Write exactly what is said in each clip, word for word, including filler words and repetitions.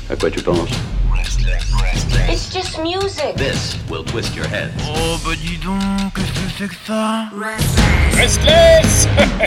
À quoi tu penses? It's just music. This will twist your head. Oh bah dis donc, qu'est-ce que c'est que ça? Restless.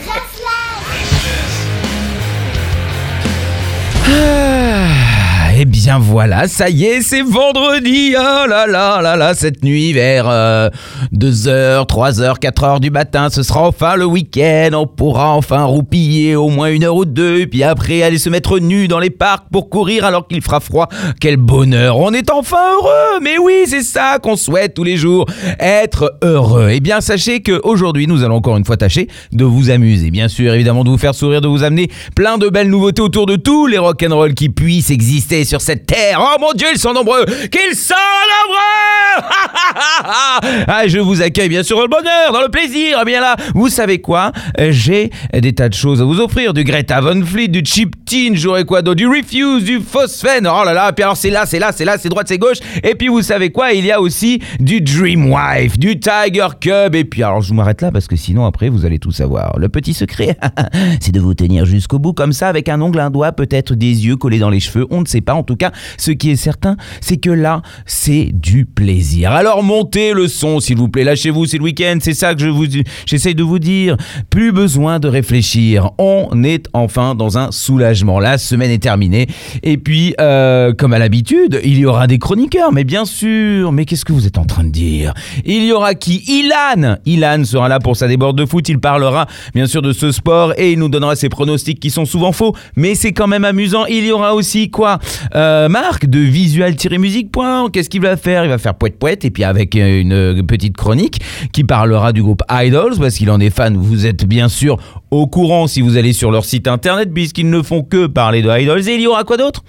Ah, eh bien voilà, ça y est, c'est vendredi. Oh là là là là, cette nuit vers euh, deux heures, trois heures, quatre heures du matin, ce sera enfin le week-end. On pourra enfin roupiller au moins une heure ou deux, et puis après aller se mettre nu dans les parcs pour courir alors qu'il fera froid. Quel bonheur, on est enfin heureux. Mais oui, c'est ça qu'on souhaite tous les jours, être heureux. Eh bien sachez qu'aujourd'hui, nous allons encore une fois tâcher de vous amuser. Bien sûr, évidemment, de vous faire sourire, de vous amener plein de belles nouveautés autour de tous les rock'n'roll qui puissent exister sur cette terre. Oh mon Dieu, ils sont nombreux, qu'ils sont nombreux. Ah, je vous accueille bien sûr dans le bonheur, dans le plaisir. Eh bien là, vous savez quoi, j'ai des tas de choses à vous offrir, du Greta Van Fleet, du Chip Teen, j'aurais quoi d'autre, du Refuse, du Phosphène. Oh là là, puis alors c'est là, c'est là, c'est là, c'est droite, c'est gauche. Et puis vous savez quoi, il y a aussi du Dream Wife, du Tiger Cub. Et puis alors je m'arrête là parce que sinon après vous allez tout savoir. Le petit secret, c'est de vous tenir jusqu'au bout comme ça, avec un ongle, un doigt, peut-être des yeux collés dans les cheveux, on ne sait pas. En tout cas, ce qui est certain, c'est que là, c'est du plaisir. Alors montez le son, s'il vous plaît. Lâchez-vous, c'est le week-end, c'est ça que je vous, j'essaye de vous dire. Plus besoin de réfléchir. On est enfin dans un soulagement. La semaine est terminée. Et puis, euh, comme à l'habitude, il y aura des chroniqueurs. Mais bien sûr, mais qu'est-ce que vous êtes en train de dire? Il y aura qui? Ilan Ilan sera là pour sa déborde de foot. Il parlera bien sûr de ce sport et il nous donnera ses pronostics qui sont souvent faux, mais c'est quand même amusant. Il y aura aussi quoi, euh, Marc de visual-musique. Qu'est-ce qu'il va faire? Il va faire poète poète et puis avec une petite chronique qui parlera du groupe Idols parce qu'il en est fan. Vous êtes bien sûr au courant si vous allez sur leur site internet puisqu'ils ne font que parler de Idols. Et il y aura quoi d'autre?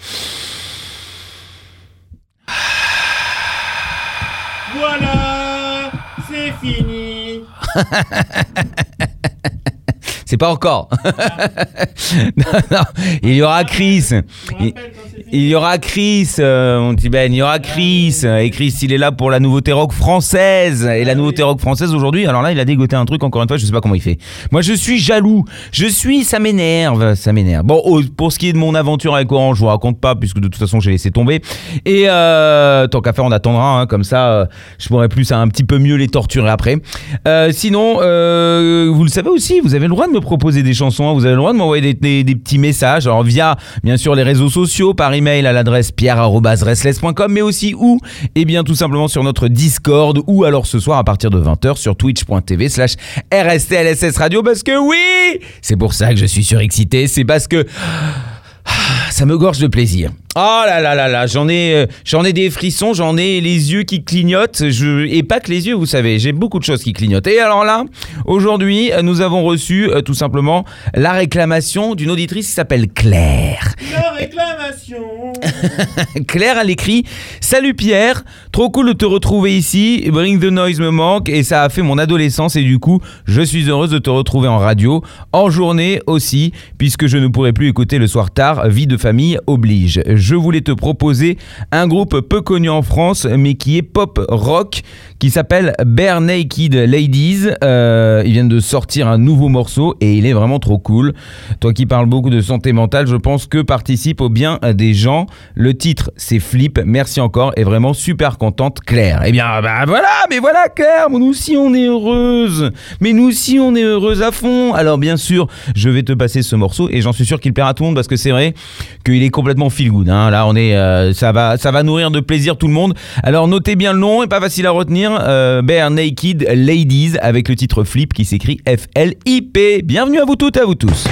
Voilà, c'est fini. C'est pas encore. non, non. Il y aura Chris. Il, il y aura Chris, euh, mon petit Ben. Il y aura Chris. Et Chris, il est là pour la nouveauté rock française. Et la nouveauté rock française aujourd'hui, alors là, il a dégoté un truc, encore une fois, je sais pas comment il fait. Moi, je suis jaloux. Je suis, ça m'énerve. Ça m'énerve. Bon, oh, pour ce qui est de mon aventure avec Orange, je vous raconte pas, puisque de toute façon, j'ai laissé tomber. Et euh, tant qu'à faire, on attendra. Hein, comme ça, euh, je pourrais plus un petit peu mieux les torturer après. Euh, sinon, euh, vous le savez aussi, vous avez le droit de me proposer des chansons, hein. Vous avez le droit de m'envoyer des, des, des petits messages, alors via bien sûr les réseaux sociaux, par email à l'adresse pierre arobase restless point com, mais aussi où, et bien tout simplement sur notre Discord, ou alors ce soir à partir de vingt heures sur twitch point tv slash R S T L S S radio, parce que oui, c'est pour ça que je suis surexcité, c'est parce que ça me gorge de plaisir. Oh là là là là, j'en ai, euh, j'en ai des frissons, j'en ai les yeux qui clignotent, je, et pas que les yeux, vous savez, j'ai beaucoup de choses qui clignotent. Et alors là, aujourd'hui, nous avons reçu euh, tout simplement la réclamation d'une auditrice qui s'appelle Claire. La réclamation. Claire, elle écrit « Salut Pierre, trop cool de te retrouver ici, Bring the Noise me manque et ça a fait mon adolescence et du coup, je suis heureuse de te retrouver en radio, en journée aussi, puisque je ne pourrai plus écouter le soir tard, vie de famille oblige. Je voulais te proposer un groupe peu connu en France, mais qui est pop rock, qui s'appelle Bare Naked Ladies. Euh, ils viennent de sortir un nouveau morceau et il est vraiment trop cool. Toi qui parles beaucoup de santé mentale, je pense que participe au bien des gens. Le titre, c'est Flip. Merci encore et vraiment super contente, Claire. Eh bien, bah voilà, mais voilà, Claire, nous aussi on est heureuse. Mais nous aussi on est heureuse à fond. Alors bien sûr, je vais te passer ce morceau et j'en suis sûr qu'il plaira à tout le monde parce que c'est vrai qu'il est complètement feel good. Hein. Là, on est, euh, ça va, ça va nourrir de plaisir tout le monde. Alors notez bien le nom, et pas facile à retenir. Euh, Bare Naked Ladies avec le titre Flip qui s'écrit F L I P. Bienvenue à vous toutes et à vous tous.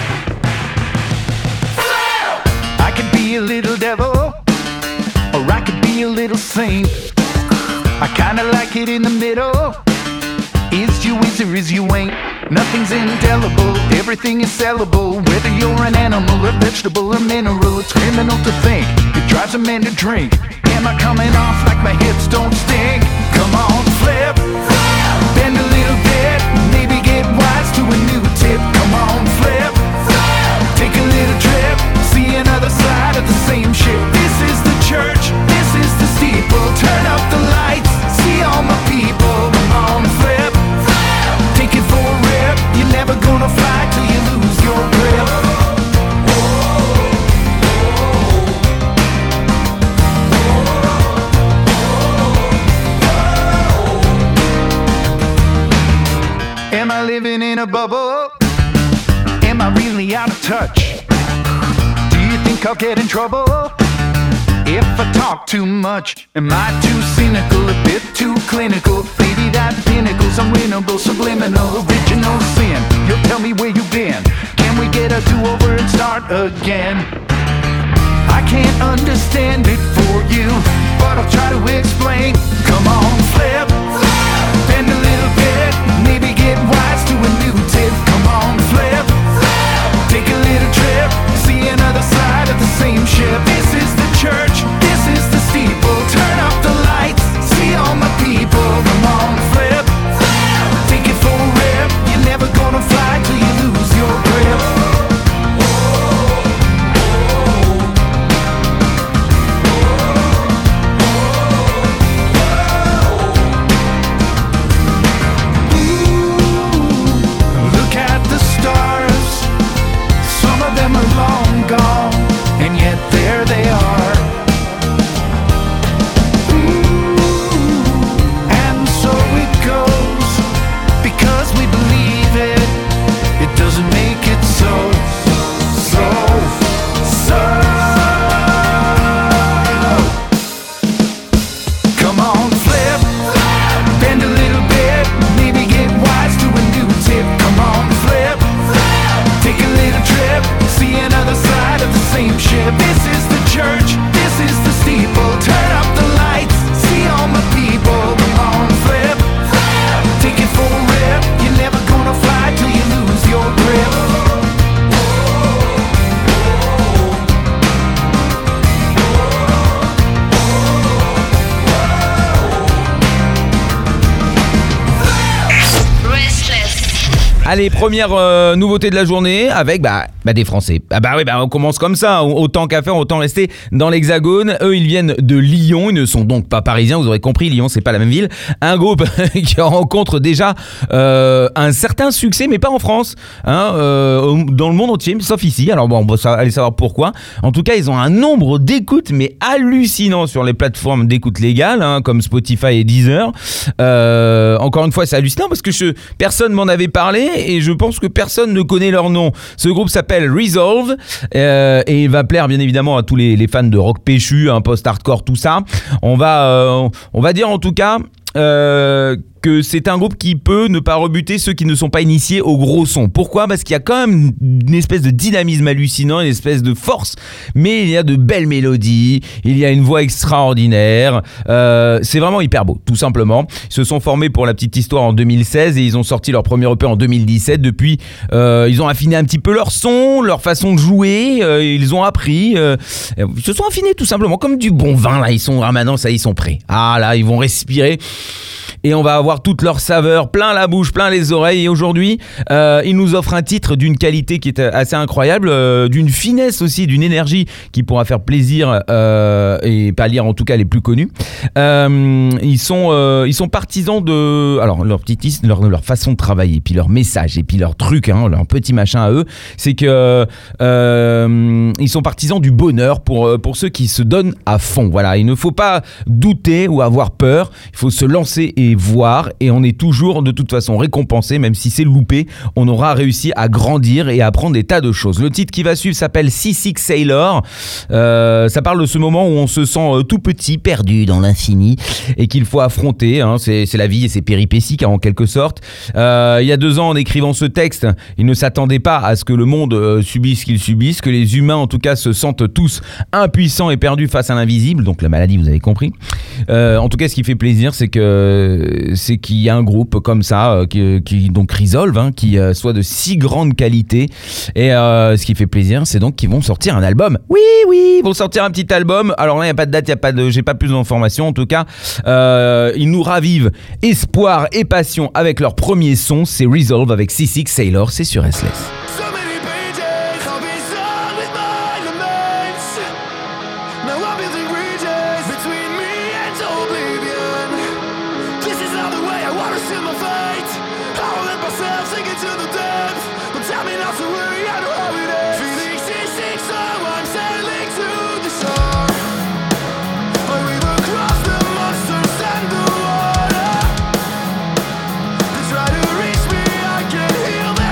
I could be a little devil, or I could be a little saint. I kinda like it in the middle. Is you is or is you ain't? Nothing's indelible, everything is sellable. Whether you're an animal, a vegetable, or mineral, it's criminal to think, it drives a man to drink. Am I coming off like my hips don't stink? Come on, flip, bend a little bit, maybe get wise to a new tip. Come on, flip, take a little trip, see another side of the same ship. This is the church, this is the steeple, turn up the lights, see all my people. Come on, flip, take it for a rip, you're never gonna fly till you lose your grip. a bubble? Am I really out of touch? Do you think I'll get in trouble if I talk too much? Am I too cynical, a bit too clinical? Maybe that pinnacle's unwinnable, subliminal, original sin. You'll tell me where you've been. Can we get a do-over and start again? I can't understand it for you, but I'll try to explain. Come on, flip, bend a little bit, maybe get wise to a new tip. Come on, flip, take a little trip, see another side of the same ship. This is the church, this is the steeple. Turn up the lights, see all my people. Come on, flip, take it for a rip. You're never gonna fly till you lose your grip. Long gone, and yet there they are. Ooh, and so it goes, because we believe it. It doesn't make it so, so, so. Come on, flip, bend a little bit, maybe get wise to a new tip. Come on, flip, take a little trip, see another side of the same ship. This is the church, this is the steeple. Turn up the lights, see all my people. Come on, flip, take it for a rip. You're never gonna fly till you lose your grip. Allez, première euh, nouveauté de la journée avec bah, bah des Français. Ah bah oui, bah on commence comme ça. Autant qu'à faire, autant rester dans l'Hexagone. Eux, ils viennent de Lyon. Ils ne sont donc pas parisiens. Vous aurez compris, Lyon, c'est pas la même ville. Un groupe qui rencontre déjà euh, un certain succès, mais pas en France, hein, euh, dans le monde entier, sauf ici. Alors bon, on va aller savoir pourquoi. En tout cas, ils ont un nombre d'écoutes, mais hallucinant sur les plateformes d'écoute légales, hein, comme Spotify et Deezer. Euh, encore une fois, c'est hallucinant parce que je, personne m'en avait parlé. Et je pense que personne ne connaît leur nom. Ce groupe s'appelle Resolve euh, et il va plaire bien évidemment à tous les, les fans de rock péchu, hein, post-hardcore, tout ça. On va, euh, on va dire en tout cas euh, que c'est un groupe qui peut ne pas rebuter ceux qui ne sont pas initiés au gros son. Pourquoi ? Parce qu'il y a quand même une espèce de dynamisme hallucinant, une espèce de force, mais il y a de belles mélodies, il y a une voix extraordinaire, euh, c'est vraiment hyper beau, tout simplement. Ils se sont formés pour la petite histoire en deux mille seize et ils ont sorti leur premier E P en deux mille dix-sept. Depuis, euh, ils ont affiné un petit peu leur son, leur façon de jouer, euh, ils ont appris, euh, ils se sont affinés tout simplement, comme du bon vin, là, ils sont, ah maintenant ça, ils sont prêts. Ah là, ils vont respirer. Et on va avoir toute leur saveur, plein la bouche, plein les oreilles. Et aujourd'hui, euh, ils nous offrent un titre d'une qualité qui est assez incroyable, euh, d'une finesse aussi, d'une énergie qui pourra faire plaisir euh, et pâlir en tout cas les plus connus. Euh, ils sont, euh, ils sont partisans de, alors leur petit, leur, leur façon de travailler, puis leur message et puis leur truc, hein, leur petit machin à eux, c'est que euh, ils sont partisans du bonheur pour pour ceux qui se donnent à fond. Voilà, il ne faut pas douter ou avoir peur. Il faut se lancer et voir, et on est toujours de toute façon récompensé, même si c'est loupé, on aura réussi à grandir et à apprendre des tas de choses. Le titre qui va suivre s'appelle Seasick Sailor. Euh, ça parle de ce moment où on se sent euh, tout petit, perdu dans l'infini, et qu'il faut affronter, hein, c'est, c'est la vie et ses péripéties en quelque sorte. Euh, il y a deux ans, en écrivant ce texte, il ne s'attendait pas à ce que le monde euh, subisse ce qu'il subisse, que les humains en tout cas se sentent tous impuissants et perdus face à l'invisible, donc la maladie, vous avez compris. Euh, en tout cas, ce qui fait plaisir, c'est que c'est qu'il y a un groupe comme ça euh, qui, qui donc Resolve, hein, qui euh, soit de si grande qualité, et euh, ce qui fait plaisir, c'est donc qu'ils vont sortir un album. Oui, oui, ils vont sortir un petit album. Alors là, il n'y a pas de date, il y a pas de, j'ai pas plus d'informations. En tout cas, euh, ils nous ravivent espoir et passion avec leur premier son. C'est Resolve avec Seasick Sailor. C'est sur S L S. Try to reach me, I can't heal them.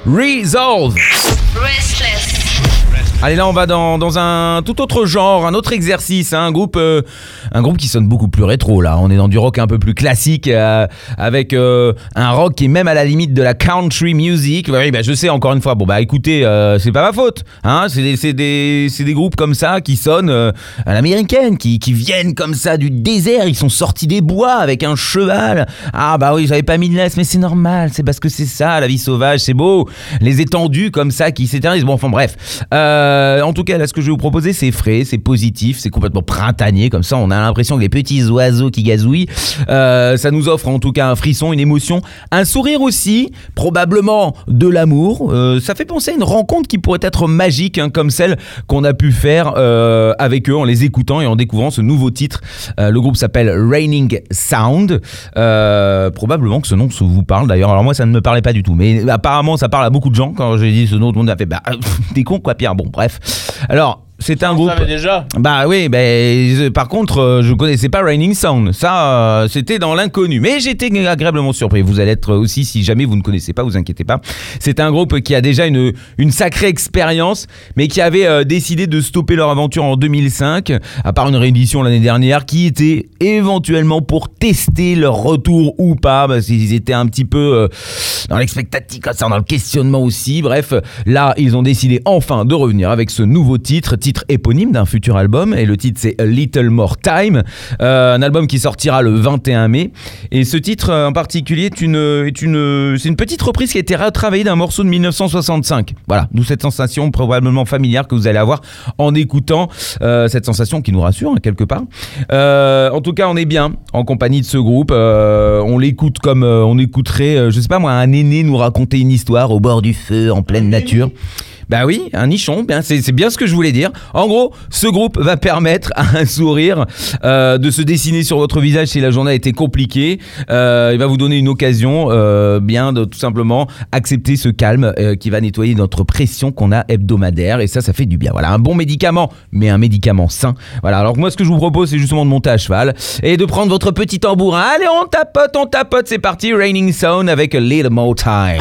Resolve. Restless. Allez, là on va dans, dans un tout autre genre, un autre exercice, hein, un groupe euh, un groupe qui sonne beaucoup plus rétro là. On est dans du rock un peu plus classique euh, avec euh, un rock qui est même à la limite de la country music. Oui, bah, je sais, encore une fois, bon bah écoutez, euh, c'est pas ma faute, hein, c'est des, c'est des, c'est des groupes comme ça qui sonnent euh, à l'américaine, qui, qui viennent comme ça du désert, ils sont sortis des bois avec un cheval. Ah bah oui, j'avais pas mis de laisse, mais c'est normal, c'est parce que c'est ça la vie sauvage, c'est beau. Les étendues comme ça qui s'éternisent, bon enfin bref. Euh, Euh, en tout cas, là, ce que je vais vous proposer, c'est frais, c'est positif, c'est complètement printanier. Comme ça, on a l'impression que les petits oiseaux qui gazouillent. Euh, ça nous offre en tout cas un frisson, une émotion, un sourire aussi, probablement de l'amour. Euh, ça fait penser à une rencontre qui pourrait être magique, hein, comme celle qu'on a pu faire euh, avec eux en les écoutant et en découvrant ce nouveau titre. Euh, le groupe s'appelle Raining Sound. Euh, probablement que ce nom vous parle d'ailleurs. Alors moi, ça ne me parlait pas du tout, mais apparemment, ça parle à beaucoup de gens. Quand j'ai dit ce nom, tout le monde a fait bah, t'es con quoi, Pierre. Bon. Bref, alors c'est un groupe. Vous savez déjà. Bah oui, bah, par contre, euh, je connaissais pas Raining Sound. Ça, euh, c'était dans l'inconnu. Mais j'étais agréablement surpris. Vous allez être aussi, si jamais vous ne connaissez pas, vous inquiétez pas. C'est un groupe qui a déjà une, une sacrée expérience, mais qui avait euh, décidé de stopper leur aventure en deux mille cinq, à part une réédition l'année dernière, qui était éventuellement pour tester leur retour ou pas, parce qu'ils étaient un petit peu euh, dans l'expectative, comme ça, dans le questionnement aussi. Bref, là, ils ont décidé enfin de revenir avec ce nouveau titre. Titre éponyme d'un futur album, et le titre c'est A Little More Time, euh, un album qui sortira le vingt et un mai, et ce titre en particulier est une, est une, c'est une petite reprise qui a été retravaillée d'un morceau de dix-neuf cent soixante-cinq. Voilà, d'où cette sensation probablement familière que vous allez avoir en écoutant euh, cette sensation qui nous rassure hein, quelque part. Euh, en tout cas, on est bien en compagnie de ce groupe, euh, on l'écoute comme euh, on écouterait, euh, je sais pas moi, un aîné nous raconter une histoire au bord du feu, en pleine nature. Bah oui, un nichon, bien, c'est, c'est bien ce que je voulais dire. En gros, ce groupe va permettre à un sourire euh, de se dessiner sur votre visage si la journée a été compliquée. Euh, il va vous donner une occasion euh, bien de tout simplement accepter ce calme euh, qui va nettoyer notre pression qu'on a hebdomadaire, et ça, ça fait du bien. Voilà, un bon médicament, mais un médicament sain. Voilà, alors moi ce que je vous propose, c'est justement de monter à cheval et de prendre votre petit tambourin. Allez, on tapote, on tapote, c'est parti, Raining Sound avec A Little More Time.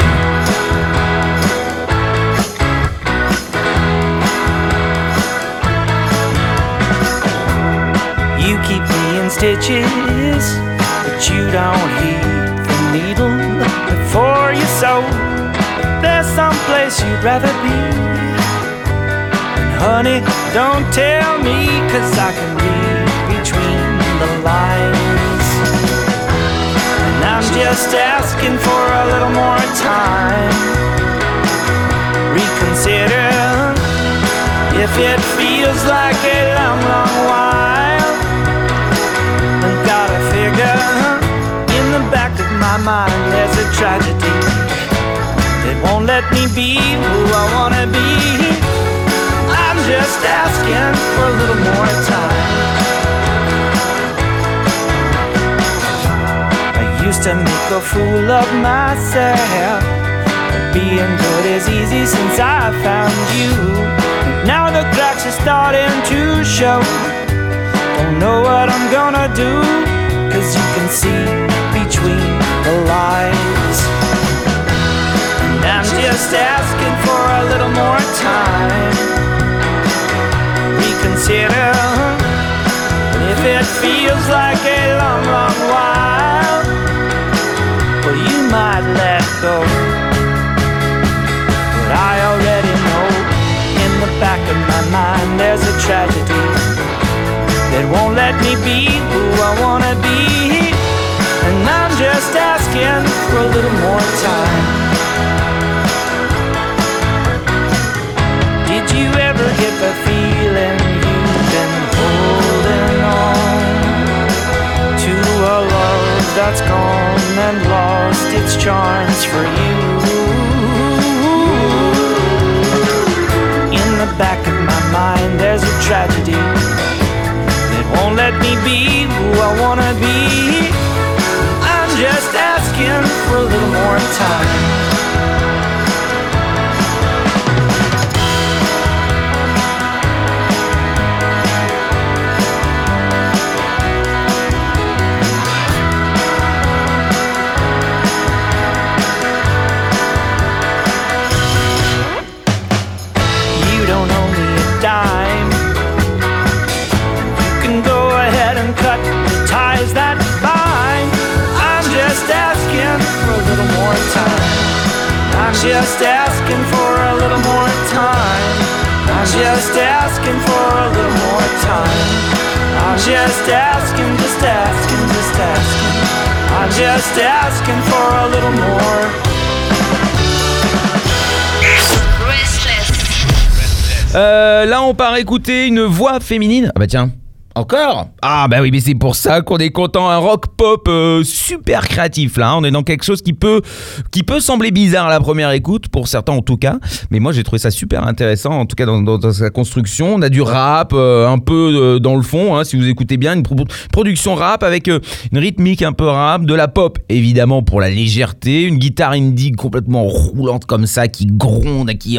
You keep me in stitches, but you don't heed the needle before you sew. There's some place you'd rather be. And honey, don't tell me, 'cause I can read between the lines. And I'm just asking for a little more time. Reconsider if it feels like a long, long while. Gotta figure, in the back of my mind there's a tragedy that won't let me be who I wanna be. I'm just asking for a little more time. I used to make a fool of myself, but being good is easy since I found you. Now the cracks are starting to show. Don't know what I'm gonna do, 'cause you can see between the lines. And I'm just asking for a little more time. Reconsider if it feels like a long, long while. Well, you might let go, but I already know in the back of my mind there's a tragedy that won't let me be who I wanna be. And I'm just asking for a little more time. Did you ever get the feeling you've been holding on to a love that's gone and lost its charms for you? In the back of my mind there's a tragedy won't let me be who I wanna be. I'm just asking for a little more time. just asking for a little more time. I'm just asking for a little more time. I'm just asking, just asking, just asking. I'm just asking for a little more. Euh, là, on part écouter une voix féminine. Ah bah tiens, encore ? Ah bah oui, mais c'est pour ça qu'on est content. Un rock pop euh, super créatif là. On est dans quelque chose qui peut, qui peut sembler bizarre à la première écoute, pour certains en tout cas. Mais moi, j'ai trouvé ça super intéressant, en tout cas dans, dans, dans sa construction. On a du rap euh, un peu euh, dans le fond, hein, si vous écoutez bien, une pro- production rap avec euh, une rythmique un peu rap, de la pop évidemment pour la légèreté, une guitare indie complètement roulante comme ça, qui gronde, qui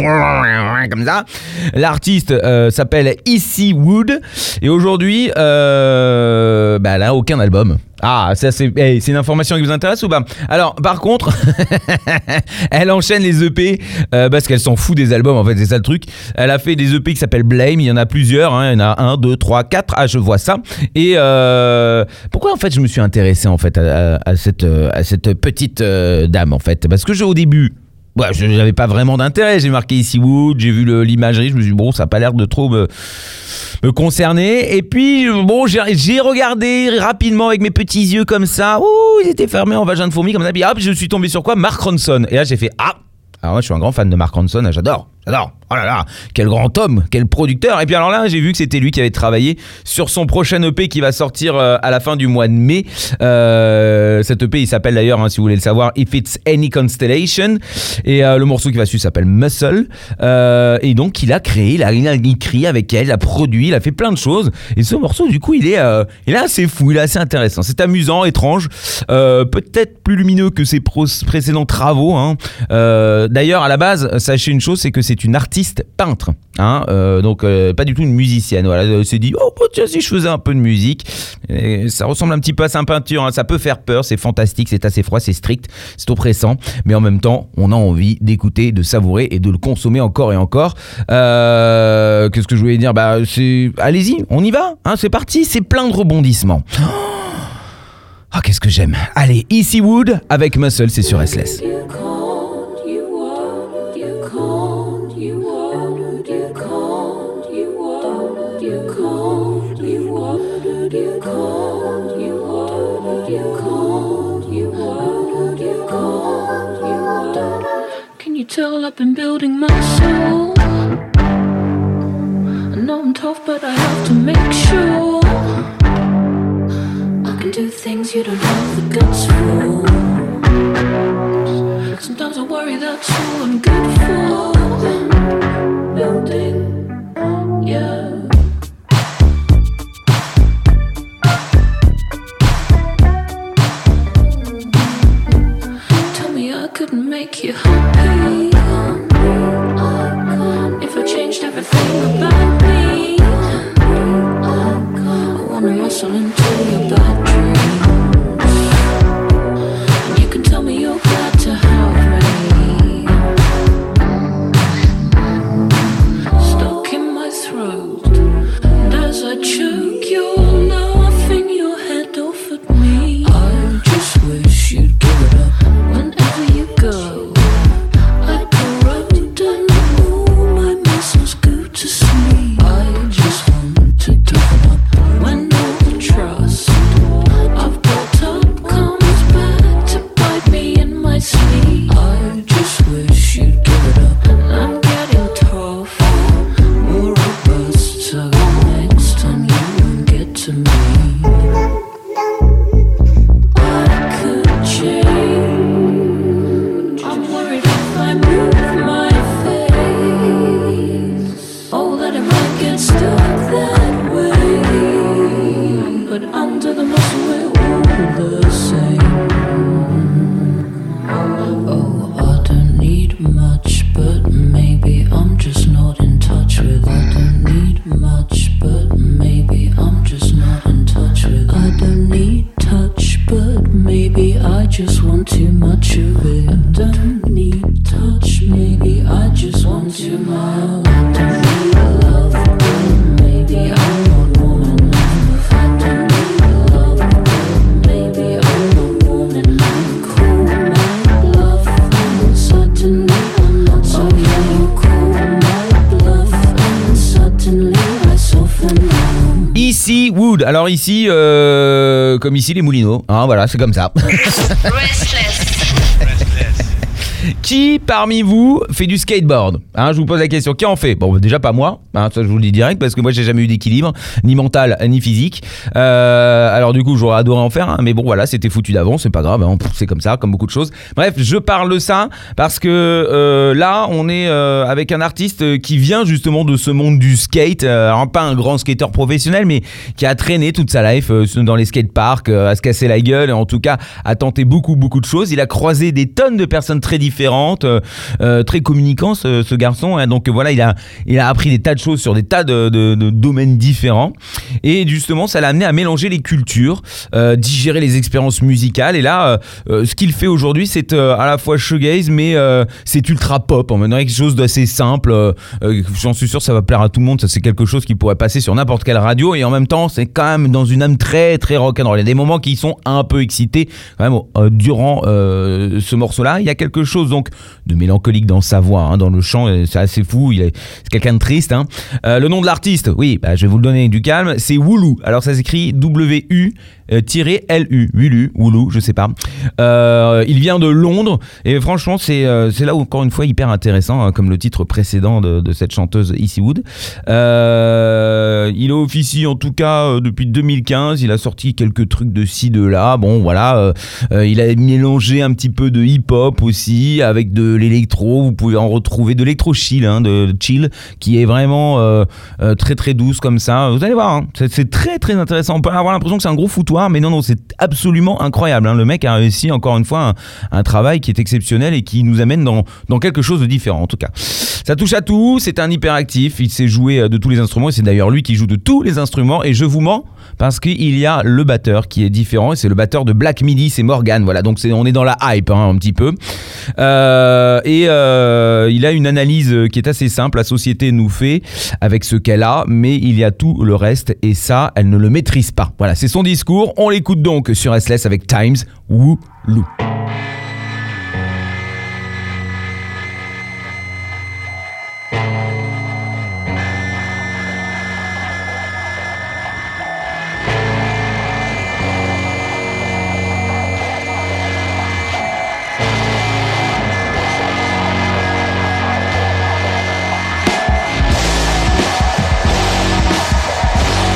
comme ça. L'artiste euh, s'appelle Issy Wood et aujourd'hui, euh, bah là, aucun album. Ah, ça c'est, hey, c'est une information qui vous intéresse ou pas ? Alors, par contre, elle enchaîne les E P euh, parce qu'elle s'en fout des albums, en fait, c'est ça le truc. Elle a fait des E P qui s'appellent Blame, il y en a plusieurs, hein, il y en a un, deux, trois, quatre, ah je vois ça. Et euh, pourquoi en fait je me suis intéressé en fait à, à, à, cette, à cette petite euh, dame en fait ? Parce que j'ai, au début... Ouais, je n'avais pas vraiment d'intérêt, j'ai marqué Issy Wood, j'ai vu le, l'imagerie, je me suis dit bon, ça n'a pas l'air de trop me, me concerner. Et puis bon, j'ai, j'ai regardé rapidement avec mes petits yeux comme ça, ouh, ils étaient fermés en vagin de fourmi comme ça, puis hop, je suis tombé sur quoi ? Mark Ronson. Et là j'ai fait ah, alors moi je suis un grand fan de Mark Ronson, j'adore. J'adore, oh là là, quel grand homme, quel producteur. Et puis alors là, j'ai vu que c'était lui qui avait travaillé sur son prochain E P qui va sortir euh, à la fin du mois de mai. Euh, cet E P, il s'appelle d'ailleurs, hein, si vous voulez le savoir, If It's Any Constellation. Et euh, le morceau qui va suivre s'appelle Muscle. Euh, et donc, il a créé, il a, il a écrit avec elle, il a produit, il a fait plein de choses. Et ce morceau, du coup, il est, euh, il est assez fou, il est assez intéressant. C'est amusant, étrange, euh, peut-être plus lumineux que ses pro- précédents travaux. Hein. Euh, d'ailleurs, à la base, sachez une chose, c'est que c'est une artiste peintre, hein, euh, donc euh, pas du tout une musicienne. Voilà, elle s'est dit oh tiens, si je faisais un peu de musique. Et ça ressemble un petit peu à sa peinture, hein. Ça peut faire peur, c'est fantastique, c'est assez froid, c'est strict, c'est oppressant, mais en même temps on a envie d'écouter, de savourer et de le consommer encore et encore. Euh, qu'est-ce que je voulais dire ? Bah c'est, allez-y, on y va, hein, c'est parti, c'est plein de rebondissements. Ah, oh, qu'est-ce que j'aime. Allez, Issy Wood avec Muscle, c'est sur Restless. Tell I've been building my soul. I know I'm tough, but I have to make sure I can do things you don't have the guts for. Sometimes I worry that's all I'm good for. Building, yeah. Tell me I couldn't make you happy. If I changed everything about me, I wanna muscle into your bad dreams. And you can tell me you're glad to have me stuck in my throat. And as I choke, you're laughing your head off at me. I just wish you'd give it up whenever you go. Certain Easywood. Alors ici, euh, comme ici les Moulineaux, hein, voilà, c'est comme ça. Restless. Qui parmi vous fait du skateboard, hein, je vous pose la question, qui en fait? Bon, déjà pas moi, hein, ça je vous le dis direct, parce que moi j'ai jamais eu d'équilibre, ni mental, ni physique. Euh, alors du coup j'aurais adoré en faire, hein, mais bon voilà, c'était foutu d'avance, c'est pas grave, hein, c'est comme ça, comme beaucoup de choses. Bref, je parle de ça parce que euh, là on est euh, avec un artiste qui vient justement de ce monde du skate, euh, alors pas un grand skateur professionnel, mais qui a traîné toute sa life euh, dans les skateparks, euh, à se casser la gueule, et en tout cas a tenté beaucoup beaucoup de choses. Il a croisé des tonnes de personnes très différentes, euh, euh, très communicant ce, ce garçon, hein, donc voilà, il a, il a appris des tas de choses sur des tas de, de, de domaines différents, et justement ça l'a amené à mélanger les cultures, euh, digérer les expériences musicales, et là euh, ce qu'il fait aujourd'hui c'est euh, à la fois shoegaze, mais euh, c'est ultra pop, en même temps quelque chose d'assez simple, euh, euh, j'en suis sûr ça va plaire à tout le monde, ça c'est quelque chose qui pourrait passer sur n'importe quelle radio, et en même temps c'est quand même dans une âme très très rock'n'roll. Il y a des moments qui sont un peu excités quand même euh, durant euh, ce morceau là, il y a quelque chose donc de mélancolique dans sa voix, hein, dans le chant, c'est assez fou, il est, c'est quelqu'un de triste, hein. Euh, le nom de l'artiste, oui, bah, je vais vous le donner du calme, c'est Wooloo. Alors ça s'écrit W U L U, Wooloo, Wooloo, je sais pas. Euh, il vient de Londres, et franchement c'est, euh, c'est là où, encore une fois hyper intéressant, hein, comme le titre précédent de, de cette chanteuse Easywood. Euh, il officie en tout cas euh, depuis deux mille quinze, il a sorti quelques trucs de ci de là, bon voilà, euh, euh, il a mélangé un petit peu de hip-hop aussi avec de l'électro, vous pouvez en retrouver de l'électro chill, hein, de, de chill, qui est vraiment euh, euh, très très douce comme ça, vous allez voir, hein, c'est, c'est très très intéressant, on peut avoir l'impression que c'est un gros foutoir, mais non non, c'est absolument incroyable, hein. Le mec a réussi encore une fois un, un travail qui est exceptionnel et qui nous amène dans, dans quelque chose de différent en tout cas. Ça touche à tout, c'est un hyperactif, il sait jouer de tous les instruments, et c'est d'ailleurs lui qui joue de tous les instruments, et je vous mens parce qu'il y a le batteur qui est différent, et c'est le batteur de Black Midi, c'est Morgan, voilà, donc c'est, on est dans la hype, hein, un petit peu. Euh, et euh, il a une analyse qui est assez simple, la société nous fait avec ce qu'elle a, mais il y a tout le reste, et ça elle ne le maîtrise pas. Voilà, c'est son discours, on l'écoute donc sur Restless avec Times, Wooloo.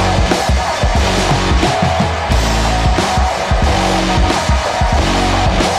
Restless.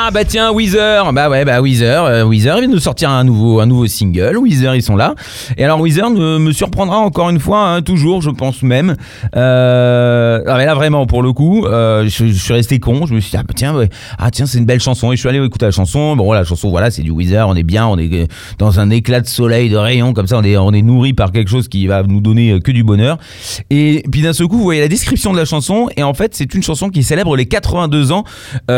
Ah bah tiens, Weezer, bah ouais, bah Weezer, euh, Weezer, ils viennent de sortir un nouveau, un nouveau single. Weezer, ils sont là. Et alors Weezer me, me surprendra encore une fois, hein, toujours, je pense même. Euh, ah mais là vraiment, pour le coup, euh, je, je suis resté con. Je me suis dit ah bah tiens, ouais, ah tiens, c'est une belle chanson. Et je suis allé écouter la chanson. Bon, la chanson, voilà, c'est du Weezer. On est bien, on est dans un éclat de soleil, de rayons, comme ça, on est, on est nourri par quelque chose qui va nous donner que du bonheur. Et puis d'un seul coup, vous voyez la description de la chanson. Et en fait, c'est une chanson qui célèbre les quatre-vingt-deux ans.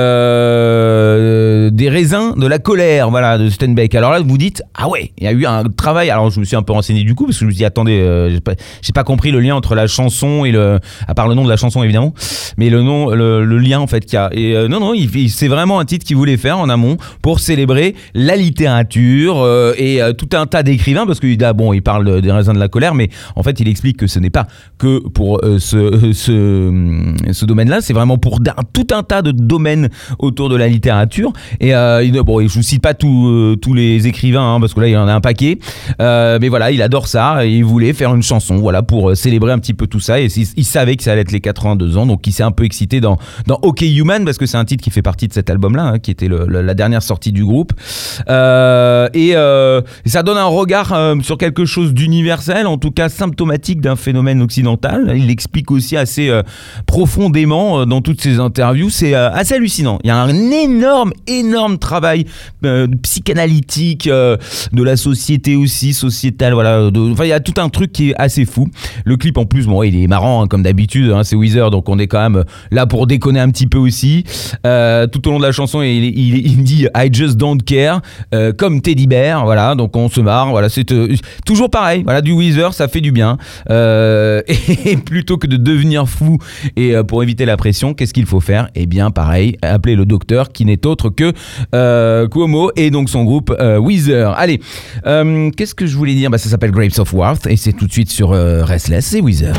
Euh, des raisins de la colère, voilà, de Steinbeck. Alors là, vous dites, ah ouais, il y a eu un travail. Alors je me suis un peu renseigné du coup, parce que je me suis dit, attendez, euh, j'ai, pas, j'ai pas compris le lien entre la chanson et le, à part le nom de la chanson évidemment, mais le nom, le, le lien en fait qu'il y a. Et euh, non, non, il, il, c'est vraiment un titre qu'il voulait faire en amont pour célébrer la littérature euh, et euh, tout un tas d'écrivains, parce qu'il ah, bon, il parle des raisins de la colère, mais en fait, il explique que ce n'est pas que pour euh, ce, ce, ce domaine-là, c'est vraiment pour tout un tas de domaines autour de la littérature. Et euh, bon, je vous cite pas tous euh, tous les écrivains, hein, parce que là il y en a un paquet, euh, mais voilà, il adore ça et il voulait faire une chanson, voilà, pour célébrer un petit peu tout ça. Et il, il savait que ça allait être les quatre-vingt-deux ans, donc il s'est un peu excité dans dans OK Human, parce que c'est un titre qui fait partie de cet album-là, hein, qui était le, le, la dernière sortie du groupe. Euh, et, euh, et ça donne un regard euh, sur quelque chose d'universel, en tout cas symptomatique d'un phénomène occidental. Il l'explique aussi assez euh, profondément euh, dans toutes ses interviews. C'est euh, assez hallucinant. Il y a un énorme, énorme travail euh, psychanalytique euh, de la société aussi, sociétale. Voilà. De, enfin, il y a tout un truc qui est assez fou. Le clip en plus, bon, il est marrant hein, comme d'habitude. Hein, c'est Weezer, donc on est quand même là pour déconner un petit peu aussi. Euh, tout au long de la chanson, il, il, il dit I just don't care, euh, comme Teddy Bear. Voilà, donc on se marre. Voilà, c'est euh, toujours pareil. Voilà, du Weezer, ça fait du bien. Euh, et plutôt que de devenir fou et euh, pour éviter la pression, qu'est-ce qu'il faut faire ? Eh bien, pareil, appeler le docteur qui n'est autre que euh, Cuomo et donc son groupe euh, Weezer. Allez, euh, qu'est-ce que je voulais dire ? Bah, ça s'appelle Grapes of Wrath et c'est tout de suite sur euh, Restless, c'est Weezer.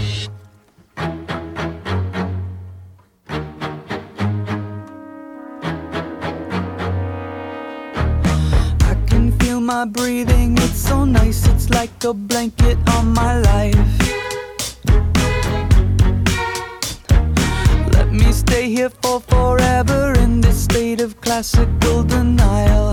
My breathing, it's so nice, it's like a blanket on my life. Let me stay here for forever in this state of classical denial.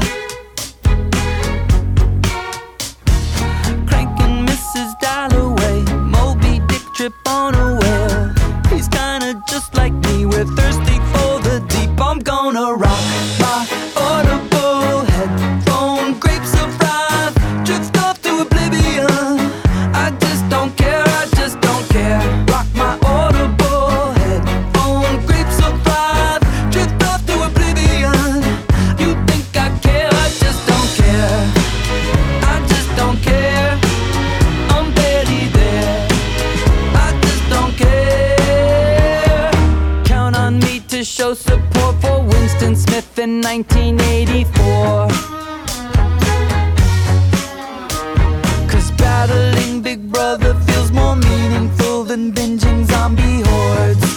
Cranking Missus Dalloway, Moby Dick trip on a whale. He's kinda just like me, we're thirsty for the deep. I'm gonna rock my audible headphone, grapes of wrath, drift off to oblivion. I just don't care, I just don't care. Rock my audible headphone, grapes of wrath, drift off to oblivion. You think I care, I just don't care. I just don't care, I'm barely there. I just don't care. Count on me to show support for Winston Smith in nineteen eighty-four. Cause battling Big Brother feels more meaningful than binging zombie hordes.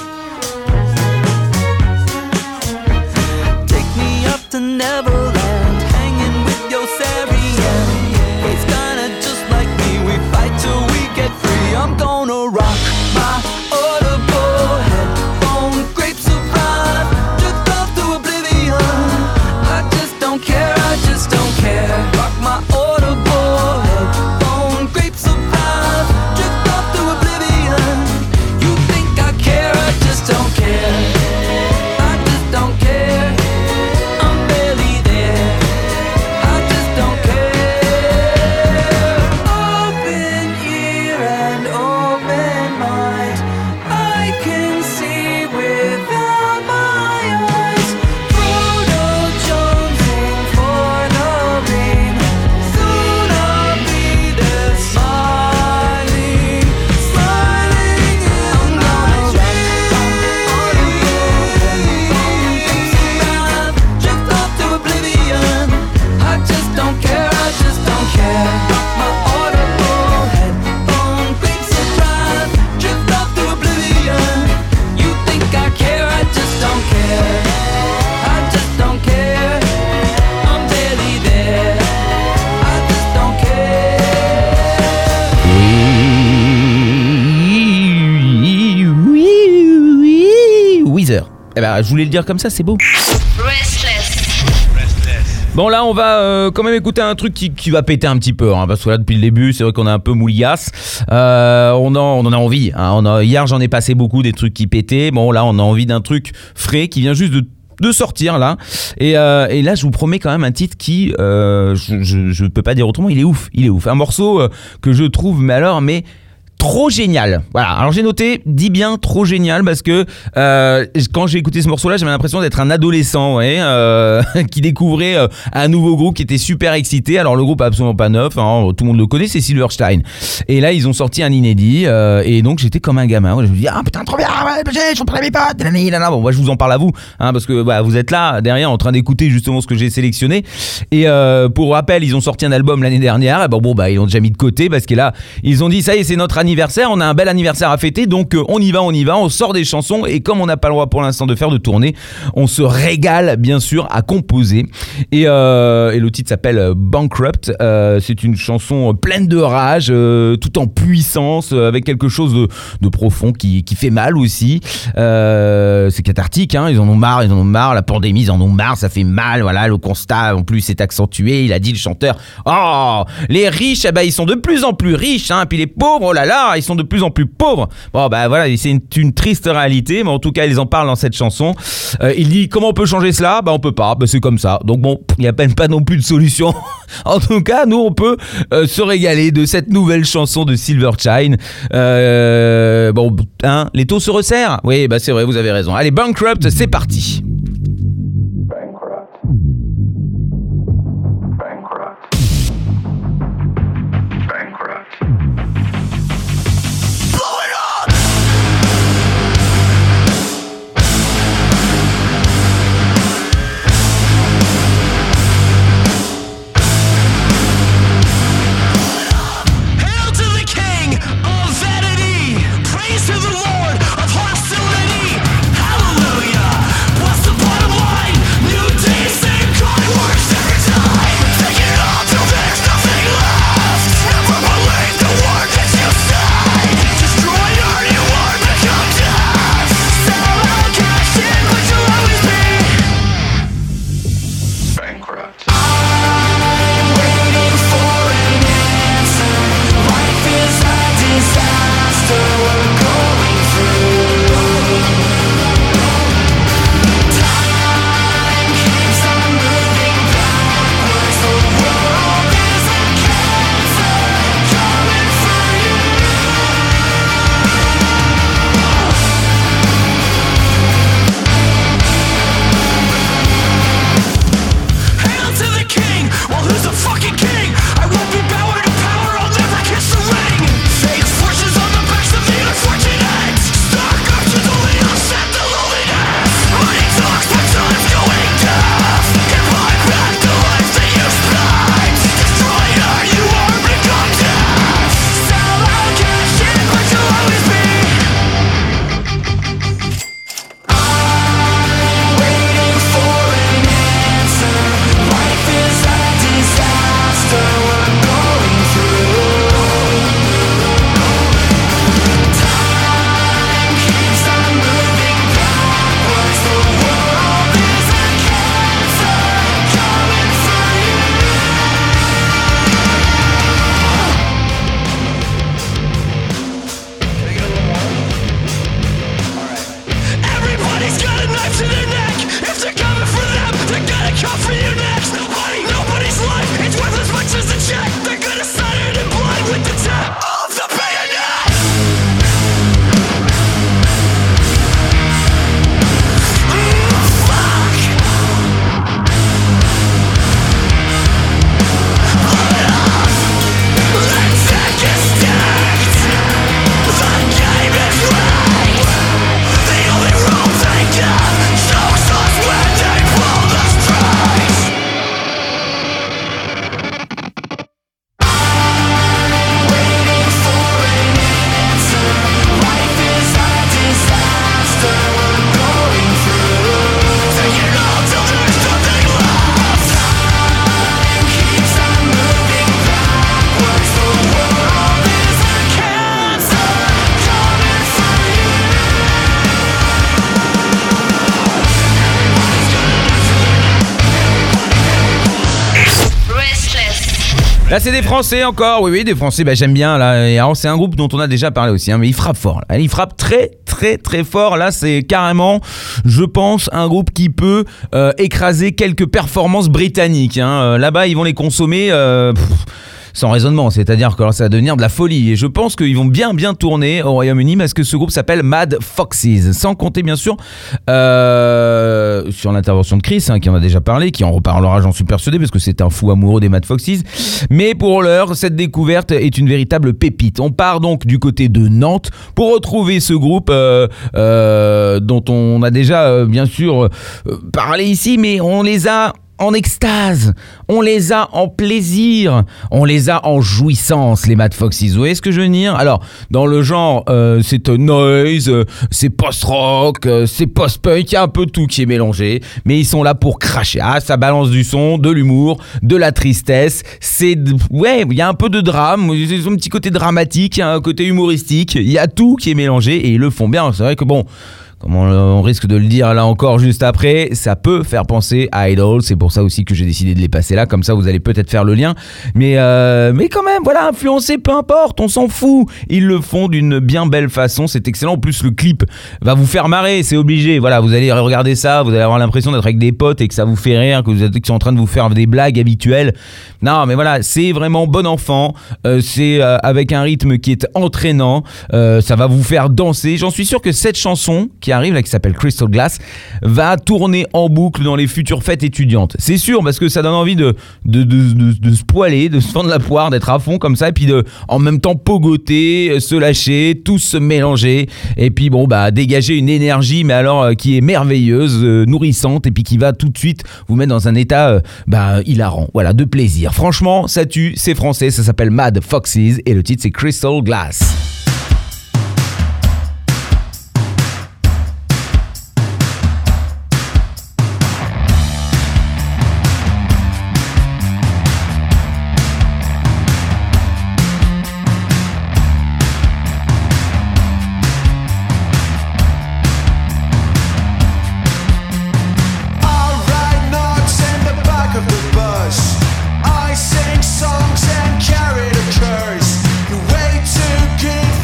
Take me up to Neverland, hanging with Yossarian. He's kinda just like me, we fight till we get free. I'm gonna rock my audible headphone, grapes of wrath, drift off to oblivion. I just don't care, I just don't care. Rock my audible headphone, grapes of wrath, drift off to oblivion. You think I care, I just don't care. I just don't care, I'm barely there. I just don't care. Open ear and open mind, I can see without my eyes. Frodo jonesing for the rain, soon I'll be there smiling, smiling in my dreams. Drift off to oblivion. I just don't care, I just don't care. My audible headphone, grapes of wrath, drift off to oblivion. You think I care, I just don't care. I just don't care, I'm barely there. I just don't care. Weezer. Eh ben, je voulais le dire comme ça, c'est beau. Restless. Bon là on va euh, quand même écouter un truc qui, qui va péter un petit peu, hein, parce que là depuis le début c'est vrai qu'on a un peu mouligasse. Euh, on, en, on en a envie. Hein, on a, hier j'en ai passé beaucoup des trucs qui pétaient. Bon là on a envie d'un truc frais qui vient juste de de sortir là et, euh, et là je vous promets quand même un titre qui euh, je, je, je peux pas dire autrement, il est ouf, il est ouf. Un morceau euh, que je trouve mais alors mais trop génial. Voilà. Alors j'ai noté, dis bien trop génial parce que euh, quand j'ai écouté ce morceau-là, j'avais l'impression d'être un adolescent, ouais, euh, qui découvrait euh, un nouveau groupe qui était super excité. Alors le groupe est absolument pas neuf, hein, tout le monde le connaît, c'est Silverstein. Et là ils ont sorti un inédit euh, et donc j'étais comme un gamin. Je me dis ah putain trop bien, ouais, je suis mes potes. Bon, moi je vous en parle à vous, hein, parce que bah, vous êtes là derrière en train d'écouter justement ce que j'ai sélectionné. Et euh, pour rappel, ils ont sorti un album l'année dernière. Et bon bon bah ils l'ont déjà mis de côté parce que là ils ont dit ça y est c'est notre anniversaire. anniversaire, on a un bel anniversaire à fêter, donc euh, on y va, on y va, on sort des chansons et comme on n'a pas le droit pour l'instant de faire de tournée, on se régale bien sûr à composer. Et, euh, et le titre s'appelle Bankrupt. Euh, c'est une chanson pleine de rage, euh, tout en puissance, euh, avec quelque chose de, de profond qui, qui fait mal aussi. Euh, c'est cathartique, hein, ils en ont marre, ils en ont marre, la pandémie, ils en ont marre, ça fait mal, voilà, le constat en plus est accentué. Il a dit le chanteur, oh, les riches, eh ben, ils sont de plus en plus riches, hein, puis les pauvres, oh là là, ils sont de plus en plus pauvres. Bon bah voilà, c'est une, une triste réalité, mais en tout cas ils en parlent dans cette chanson. Euh, il dit comment on peut changer cela ? Bah on peut pas, bah, c'est comme ça. Donc bon, il n'y a même pas non plus de solution. En tout cas, nous on peut euh, se régaler de cette nouvelle chanson de Silverstein. Euh, bon, hein, les taux se resserrent. Oui, bah c'est vrai, vous avez raison. Allez, Bankrupt, c'est parti. What's Là, c'est des Français encore. Oui, oui, des Français. Bah, j'aime bien. Là. Et alors, c'est un groupe dont on a déjà parlé aussi. Hein, mais il frappe fort. Là. Il frappe très, très, très fort. Là, c'est carrément, je pense, un groupe qui peut euh, écraser quelques performances britanniques. Hein. Euh, là-bas, ils vont les consommer. Euh, pff, sans raisonnement, c'est-à-dire que ça va devenir de la folie. Et je pense qu'ils vont bien bien tourner au Royaume-Uni parce que ce groupe s'appelle Mad Foxes. Sans compter bien sûr euh, sur l'intervention de Chris, hein, qui en a déjà parlé, qui en reparlera, j'en suis persuadé, parce que c'est un fou amoureux des Mad Foxes. Mais pour l'heure, cette découverte est une véritable pépite. On part donc du côté de Nantes pour retrouver ce groupe euh, euh, dont on a déjà euh, bien sûr euh, parlé ici, mais on les a en extase, on les a en plaisir, on les a en jouissance, les Mad Foxes. Vous voyez ce que je veux dire ? Alors, dans le genre, euh, c'est noise, euh, c'est post-rock, euh, c'est post-punk, il y a un peu tout qui est mélangé, mais ils sont là pour cracher. Ah, ça balance du son, de l'humour, de la tristesse, c'est... Ouais, il y a un peu de drame, ils ont un petit côté dramatique, il y a un côté humoristique, il y a tout qui est mélangé et ils le font bien. C'est vrai que bon... Comme on risque de le dire là encore juste après, ça peut faire penser à Idol. C'est pour ça aussi que j'ai décidé de les passer là. Comme ça, vous allez peut-être faire le lien. Mais, euh, mais quand même, voilà, influencer, peu importe, on s'en fout. Ils le font d'une bien belle façon. C'est excellent. En plus, le clip va vous faire marrer. C'est obligé. Voilà, vous allez regarder ça. Vous allez avoir l'impression d'être avec des potes et que ça vous fait rire, que vous êtes, qu'ils sont en train de vous faire des blagues habituelles. Non, mais voilà, c'est vraiment bon enfant. Euh, c'est euh, avec un rythme qui est entraînant. Euh, ça va vous faire danser. J'en suis sûr que cette chanson qui arrive là, qui s'appelle Crystal Glass, va tourner en boucle dans les futures fêtes étudiantes. C'est sûr, parce que ça donne envie de, de, de, de, de se poiler, de se fendre la poire, d'être à fond comme ça, et puis de, en même temps, pogoter, se lâcher, tous se mélanger, et puis bon, bah, dégager une énergie, mais alors, euh, qui est merveilleuse, euh, nourrissante, et puis qui va tout de suite vous mettre dans un état, euh, bah, hilarant, voilà, de plaisir. Franchement, ça tue, c'est français, ça s'appelle Mad Foxes, et le titre, c'est Crystal Glass. Songs and carry the curse. You're way too good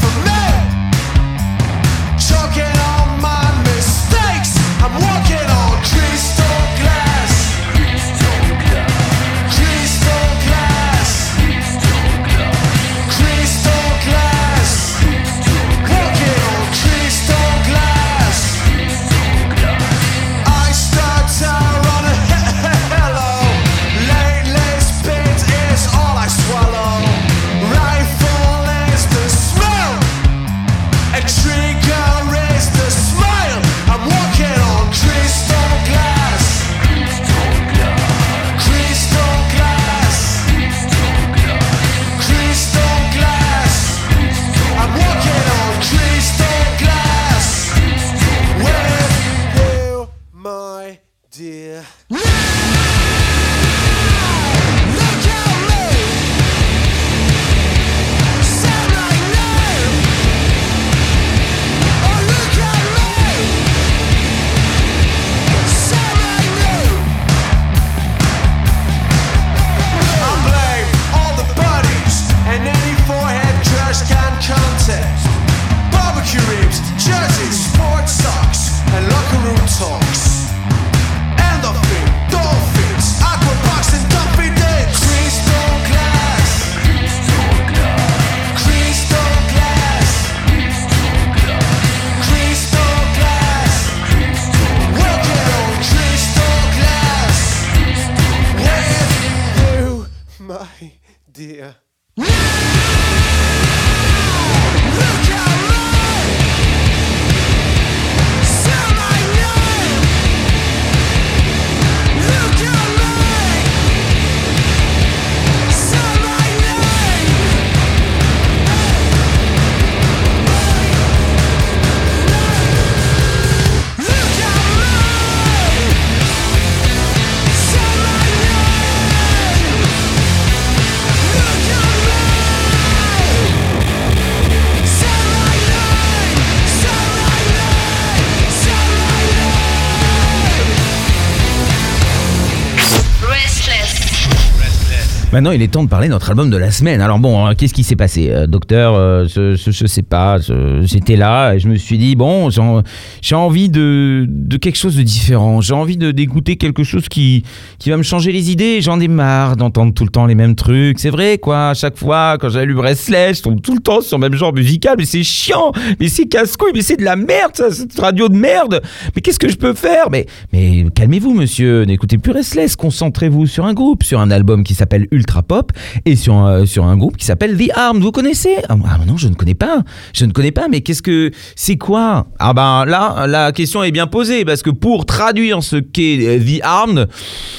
Maintenant, il est temps de parler de notre album de la semaine. Alors bon, qu'est-ce qui s'est passé, euh, docteur euh, je, je, je sais pas, je, j'étais là et je me suis dit, bon, j'ai, j'ai envie de, de quelque chose de différent. J'ai envie de, d'écouter quelque chose qui, qui va me changer les idées. J'en ai marre d'entendre tout le temps les mêmes trucs. C'est vrai, quoi. À chaque fois, quand j'allume Restless, je tombe tout le temps sur le même genre musical. Mais c'est chiant, mais c'est casse-couille, mais c'est de la merde, ça, cette radio de merde. Mais qu'est-ce que je peux faire? Mais, mais calmez-vous, monsieur. N'écoutez plus Restless. Concentrez-vous sur un groupe, sur un album qui s'appelle Ultra Pop et sur un, sur un groupe qui s'appelle The Armed. Vous connaissez? Ah non, je ne connais pas. Je ne connais pas, mais qu'est-ce que c'est quoi? Ah ben là, la question est bien posée parce que pour traduire ce qu'est The Armed,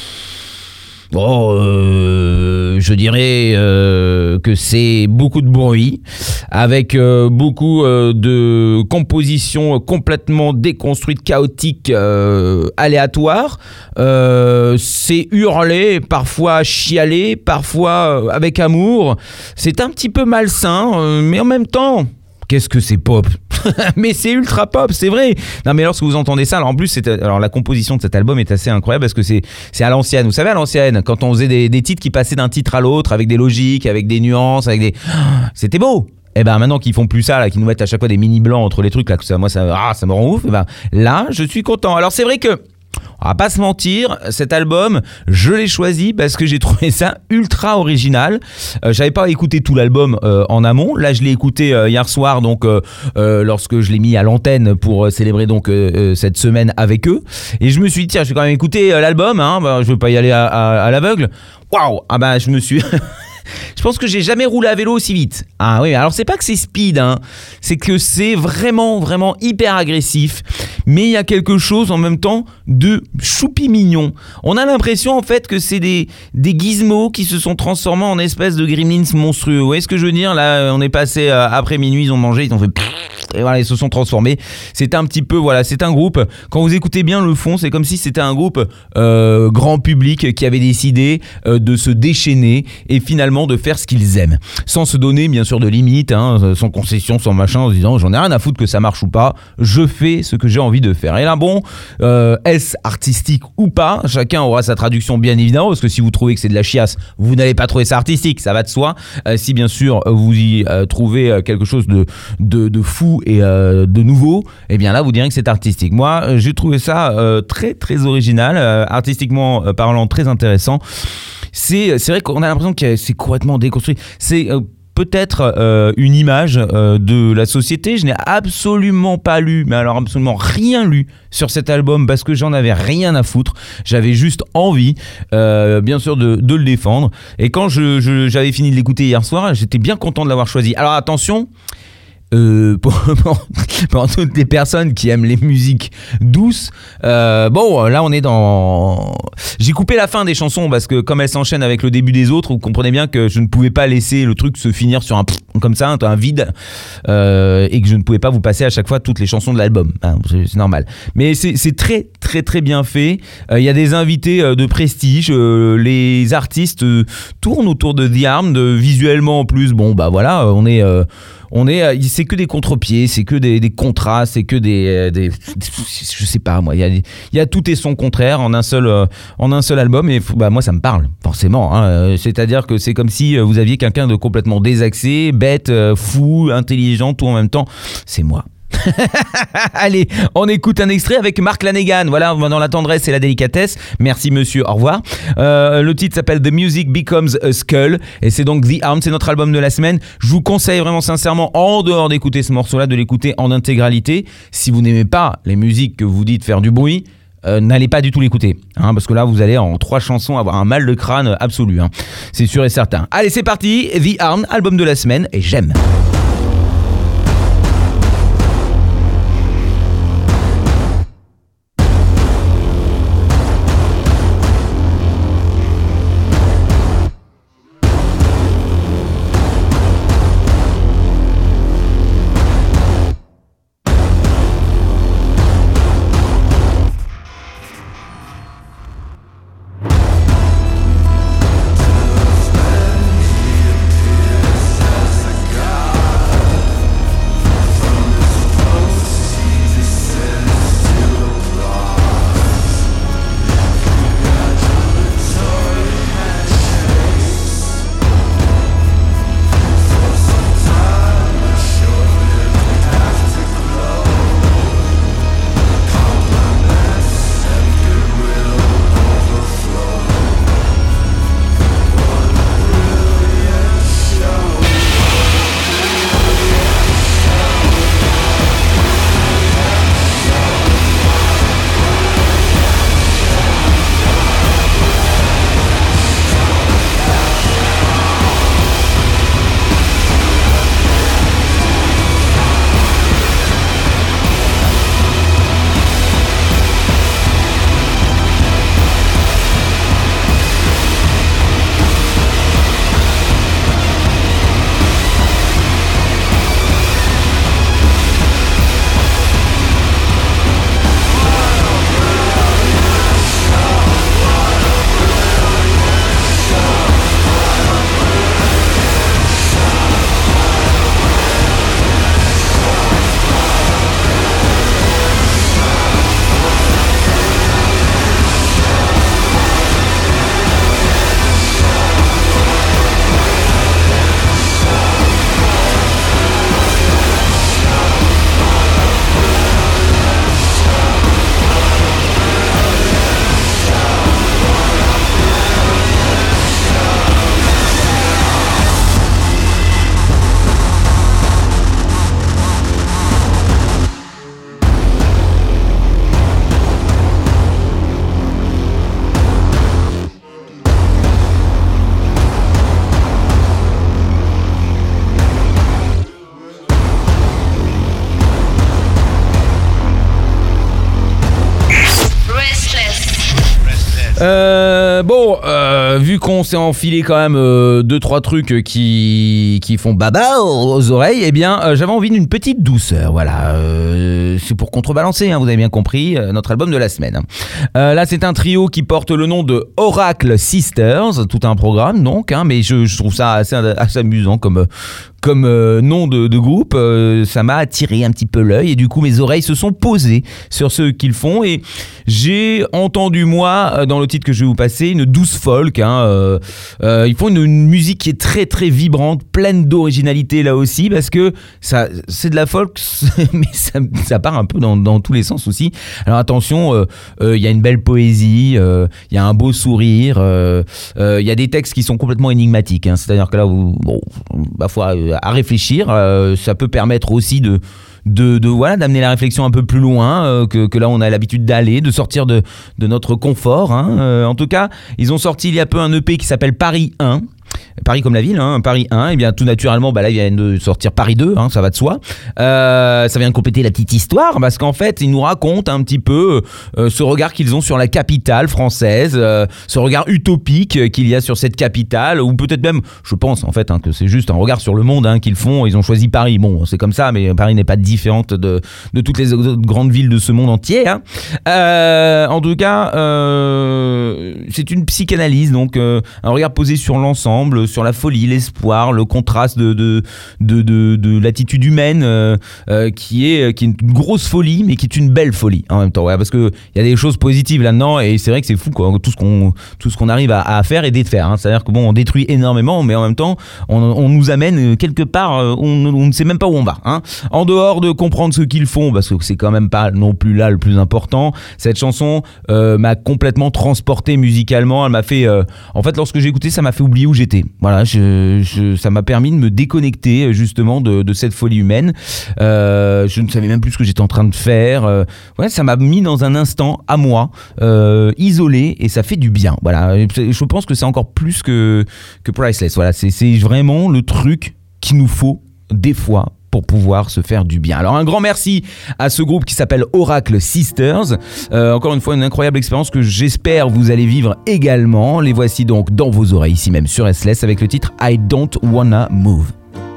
bon, euh, je dirais euh, que c'est beaucoup de bruit, avec euh, beaucoup euh, de compositions complètement déconstruites, chaotiques, euh, aléatoires. Euh, c'est hurler, parfois chialer, parfois euh, avec amour. C'est un petit peu malsain, euh, mais en même temps... Qu'est-ce que c'est pop? Mais c'est ultra pop, c'est vrai. Non mais lorsque vous entendez ça, alors en plus, c'est, alors la composition de cet album est assez incroyable parce que c'est, c'est à l'ancienne. Vous savez, à l'ancienne, quand on faisait des, des titres qui passaient d'un titre à l'autre avec des logiques, avec des nuances, avec des... C'était beau. Et ben maintenant qu'ils font plus ça, là, qu'ils nous mettent à chaque fois des mini blancs entre les trucs, là, que ça, moi ça, ah, ça me rend ouf. Et ben là, je suis content. Alors c'est vrai que... On va pas se mentir, cet album, je l'ai choisi parce que j'ai trouvé ça ultra original. Euh, j'avais pas écouté tout l'album euh, en amont. Là, je l'ai écouté euh, hier soir, donc euh, euh, lorsque je l'ai mis à l'antenne pour euh, célébrer donc euh, euh, cette semaine avec eux. Et je me suis dit tiens, je vais quand même écouter euh, l'album. Hein, bah, je vais pas y aller à, à, à l'aveugle. Waouh, ah bah je me suis. Je pense que j'ai jamais roulé à vélo aussi vite. Ah oui, alors c'est pas que c'est speed, hein. C'est que c'est vraiment, vraiment hyper agressif. Mais il y a quelque chose en même temps de choupi mignon. On a l'impression en fait que c'est des, des gizmos qui se sont transformés en espèces de gremlins monstrueux. Vous voyez ce que je veux dire? Là, on est passé euh, après minuit, ils ont mangé, ils ont fait... Et voilà, ils se sont transformés. C'est un petit peu, voilà, c'est un groupe. Quand vous écoutez bien le fond, c'est comme si c'était un groupe euh, grand public qui avait décidé euh, de se déchaîner et finalement de faire ce qu'ils aiment, sans se donner bien sûr de limites, hein, sans concession, sans machin, en se disant j'en ai rien à foutre que ça marche ou pas, je fais ce que j'ai envie de faire. Et là bon, euh, est-ce artistique ou pas? Chacun aura sa traduction bien évidemment, parce que si vous trouvez que c'est de la chiasse, vous n'allez pas trouver ça artistique, ça va de soi. Euh, si bien sûr vous y euh, trouvez quelque chose de, de, de fou et euh, de nouveau, et bien là vous direz que c'est artistique. Moi euh, j'ai trouvé ça euh, très très original, euh, artistiquement euh, parlant très intéressant. C'est, c'est vrai qu'on a l'impression que c'est complètement déconstruit. C'est euh, peut-être euh, une image euh, de la société. Je n'ai absolument pas lu, mais alors absolument rien lu sur cet album parce que j'en avais rien à foutre. J'avais juste envie, euh, bien sûr, de, de le défendre. Et quand je, je, j'avais fini de l'écouter hier soir, j'étais bien content de l'avoir choisi. Alors attention, Euh, pour, pour, pour toutes les personnes qui aiment les musiques douces, euh, bon là on est dans... J'ai coupé la fin des chansons parce que comme elles s'enchaînent avec le début des autres, vous comprenez bien que je ne pouvais pas laisser le truc se finir sur un comme ça, un vide, euh, et que je ne pouvais pas vous passer à chaque fois toutes les chansons de l'album, hein, c'est, c'est normal. Mais c'est, c'est très très très bien fait. Il euh, y a des invités euh, de prestige, euh, les artistes euh, tournent autour de The Armed, euh, visuellement en plus, bon bah voilà, on est... Euh, On est, c'est que des contre-pieds, c'est que des, des contrastes, c'est que des, des, je sais pas moi, il y a, il y a tout et son contraire en un seul, en un seul album et bah moi ça me parle forcément. Hein, c'est-à-dire que c'est comme si vous aviez quelqu'un de complètement désaxé, bête, fou, intelligent, tout en même temps. C'est moi. Allez, on écoute un extrait avec Mark Lanegan. Voilà, dans la tendresse et la délicatesse. Merci monsieur, au revoir. Euh, le titre s'appelle The Music Becomes a Skull et c'est donc The Armed, c'est notre album de la semaine. Je vous conseille vraiment sincèrement, en dehors d'écouter ce morceau-là, de l'écouter en intégralité. Si vous n'aimez pas les musiques que vous dites faire du bruit, Euh, n'allez pas du tout l'écouter, hein, parce que là vous allez en trois chansons avoir un mal de crâne absolu, hein. C'est sûr et certain. Allez, c'est parti, The Armed, album de la semaine, et j'aime. God Euh, bon, euh, vu qu'on s'est enfilé quand même euh, deux trois trucs qui qui font baba aux oreilles, eh bien, euh, j'avais envie d'une petite douceur. Voilà, euh, c'est pour contrebalancer. Hein, vous avez bien compris, euh, notre album de la semaine. Euh, là, c'est un trio qui porte le nom de Oracle Sisters, tout un programme donc. Hein, mais je, je trouve ça assez, assez amusant comme comme euh, nom de, de groupe. Euh, ça m'a attiré un petit peu l'œil et du coup, mes oreilles se sont posées sur ce qu'ils font et j'ai entendu moi dans le titre que je vais vous passer une douce folk. Hein, euh, euh, ils font une, une musique qui est très très vibrante, pleine d'originalité là aussi parce que ça c'est de la folk, mais ça, ça part un peu dans, dans tous les sens aussi. Alors attention, il euh, euh, y a une belle poésie, il euh, y a un beau sourire, il euh, euh, y a des textes qui sont complètement énigmatiques. Hein, c'est-à-dire que là, vous, bon, ma foi, à réfléchir, euh, ça peut permettre aussi de De, de voilà d'amener la réflexion un peu plus loin euh, que, que là on a l'habitude d'aller, de sortir de, de notre confort. Hein. Euh, en tout cas, ils ont sorti il y a peu un E P qui s'appelle Paris un. Paris comme la ville, hein, Paris un, et bien tout naturellement, bah là, il vient de sortir Paris deux, hein, ça va de soi. Euh, ça vient de compléter la petite histoire, parce qu'en fait, ils nous racontent un petit peu euh, ce regard qu'ils ont sur la capitale française, euh, ce regard utopique qu'il y a sur cette capitale, ou peut-être même, je pense en fait, hein, que c'est juste un regard sur le monde hein, qu'ils font. Ils ont choisi Paris, bon, c'est comme ça, mais Paris n'est pas différente de, de toutes les autres grandes villes de ce monde entier. Hein. Euh, en tout cas, euh, c'est une psychanalyse, donc euh, un regard posé sur l'ensemble, sur la folie, l'espoir, le contraste de, de, de, de, de l'attitude humaine euh, euh, qui, est, qui est une grosse folie, mais qui est une belle folie en même temps. Ouais, parce qu'il y a des choses positives là-dedans et c'est vrai que c'est fou, quoi, tout ce qu'on, tout ce qu'on arrive à, à faire et défaire. Hein. C'est-à-dire que bon, on détruit énormément, mais en même temps, on, on nous amène quelque part, on, on ne sait même pas où on va. Hein. En dehors de comprendre ce qu'ils font, parce que c'est quand même pas non plus là le plus important, cette chanson euh, m'a complètement transporté musicalement. Elle m'a fait, euh, en fait, lorsque j'ai écouté, ça m'a fait oublier où j'étais. Voilà, je, je, ça m'a permis de me déconnecter justement de, de cette folie humaine. Euh, je ne savais même plus ce que j'étais en train de faire. Euh, ouais, ça m'a mis dans un instant à moi, euh, isolé, et ça fait du bien. Voilà, je pense que c'est encore plus que, que Priceless. Voilà, c'est, c'est vraiment le truc qu'il nous faut des fois pour pouvoir se faire du bien. Alors un grand merci à ce groupe qui s'appelle Oracle Sisters. Euh, encore une fois, une incroyable expérience que j'espère vous allez vivre également. Les voici donc dans vos oreilles, ici même sur S L S, avec le titre I Don't Wanna Move.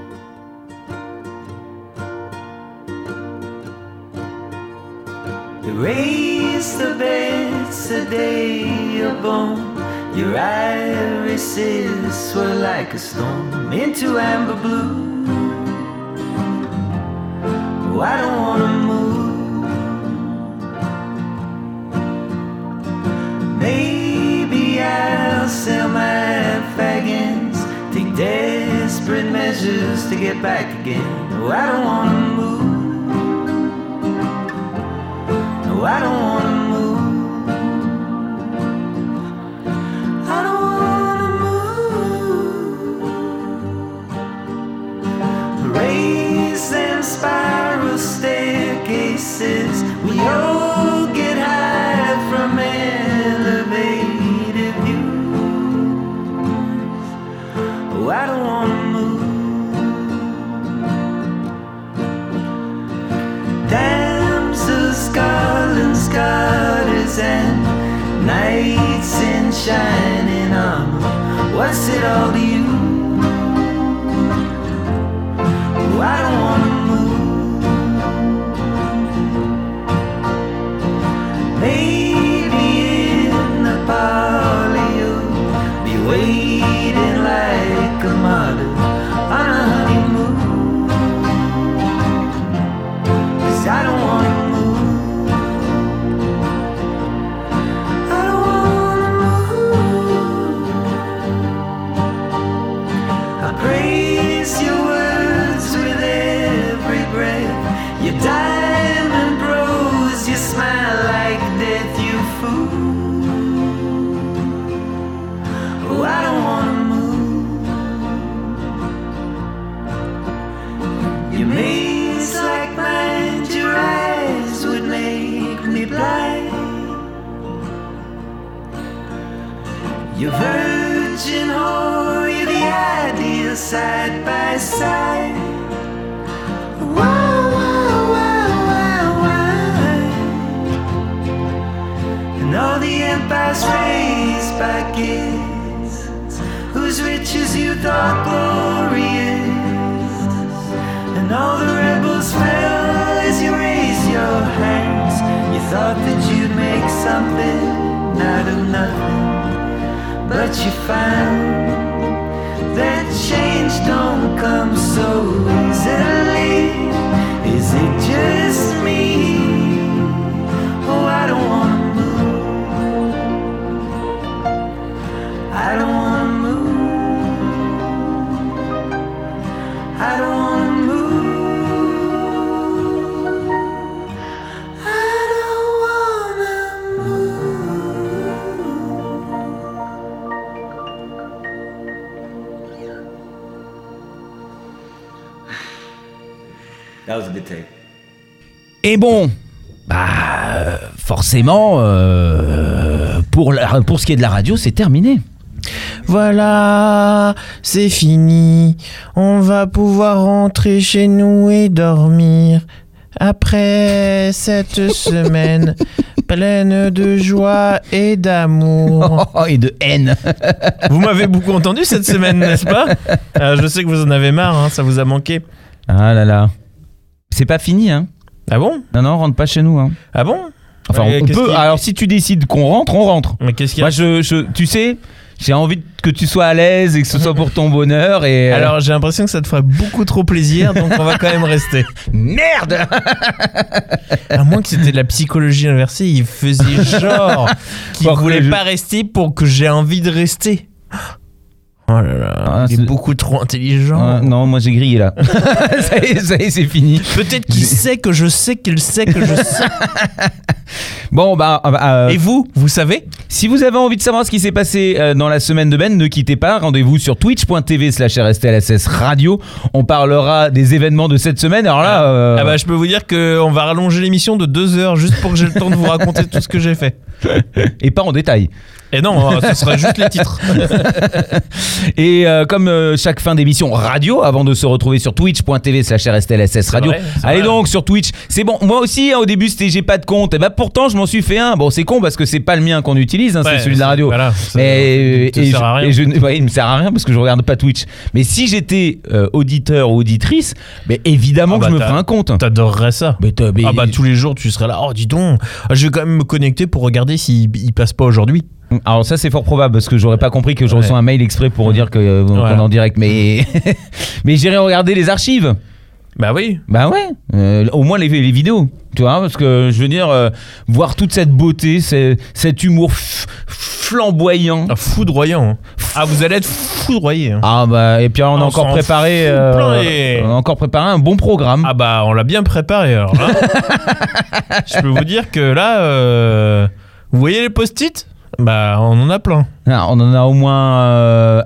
Erase the beds the day you're born. Your irises swirl like a storm into amber blue. Oh, I don't wanna move. Maybe I'll sell my faggots, take desperate measures to get back again. Oh, I don't wanna move. No, I don't wanna move. I don't wanna move. Raise them spiral staircases. We all get high from elevated views. Oh, I don't wanna move. Damsels, garlands, garters, and knights in shining armor. What's it all to you? Oh, I don't wanna move. Maybe in the parlor you'll be waiting like a martyr on a honeymoon. 'Cause I don't wanna move. I don't wanna move. I praise your words with every breath. Your diamond bros, you smile like death, you fool. Oh, I don't wanna move. Your maze like mine, your eyes would make me blind. Your virgin whore, you're the ideal side by side. Why, why, why, why, why? And all the empires reign. are glorious, and all the rebels fell as you raised your hands. You thought that you'd make something out of nothing, but you found that change don't come so easily. Is it just me? Oh, I don't wanna move. I don't wanna move. I don't wanna move. I don't wanna move. That was a good take. Et bon, bah euh, forcément, euh, pour, la, pour ce qui est de la radio, c'est terminé. Voilà, c'est fini. On va pouvoir rentrer chez nous et dormir. Après cette semaine pleine de joie et d'amour. Oh, et de haine. Vous m'avez beaucoup entendu cette semaine, n'est-ce pas ? euh, Je sais que vous en avez marre, hein, ça vous a manqué. Ah là là. C'est pas fini, hein. Ah bon ? Non, non, on rentre pas chez nous, hein. Ah bon ? Enfin, Mais on qu'est-ce peut. qui- Alors, si tu décides qu'on rentre, on rentre. Mais qu'est-ce qu'il y a ? Moi, je, je, tu sais, j'ai envie que tu sois à l'aise et que ce soit pour ton bonheur. Et euh, Alors, j'ai l'impression que ça te ferait beaucoup trop plaisir, donc on va quand même rester. merde. À moins que c'était de la psychologie inversée, il faisait genre qu'il Pour que voulait je- pas rester pour que j'ai envie de rester. Oh là là, Ah, il est c'est- beaucoup trop intelligent. Euh, non, moi j'ai grillé là. ça y est, ça y est, c'est fini. Peut-être qu'il sait que je sais qu'il sait que je sais. Bon, bah, euh, Et vous, vous savez ? si vous avez envie de savoir ce qui s'est passé euh, dans la semaine de Ben, ne quittez pas. Rendez-vous sur twitch.tv slash rslss radio. On parlera des événements de cette semaine. Alors là, euh, Ah bah je peux vous dire qu'on va rallonger l'émission de deux heures juste pour que j'ai le temps de vous raconter tout ce que j'ai fait. et pas en détail. Et non, ce serait juste les titres. Et euh, comme euh, chaque fin d'émission radio, avant de se retrouver sur twitch.tv slash rslss radio. vrai, c'est Allez vrai. donc sur Twitch. C'est bon. Moi aussi, hein, au début, c'était j'ai pas de compte. Et bah pourtant, je m'en suis fait un. Bon, c'est con parce que c'est pas le mien qu'on utilise, hein, Ouais, c'est celui de la radio. Voilà, ça- Mais il te et sert je- à rien. et je, ouais, il me sert à rien parce que je regarde pas Twitch. Mais si j'étais euh, auditeur ou auditrice, mais évidemment Ah que bah je me t'as- ferais un compte. T'adorerais ça. Mais t'as- mais- Ah bah tous les jours tu serais là. Oh dis donc, je vais quand même me connecter pour regarder s'il il passe pas aujourd'hui. Alors ça c'est fort probable parce que j'aurais pas compris que je Ouais. reçois un mail exprès pour dire que euh, qu'on Voilà. est en direct. Mais mais j'irai regarder les archives. Bah oui. Bah ouais, euh, au moins les, les vidéos, tu vois, parce que je veux dire, euh, voir toute cette beauté, c'est- cet humour f- flamboyant. Ah, foudroyant. Ah vous allez être foudroyé. hein. Ah bah, et puis alors, on a On encore s'en préparé, fout euh, plein les- on a encore préparé un bon programme. Ah bah on l'a bien préparé alors là. Je peux vous dire que là, euh, vous voyez les post-it ? Bah on en a plein. Ah, on en a au moins euh,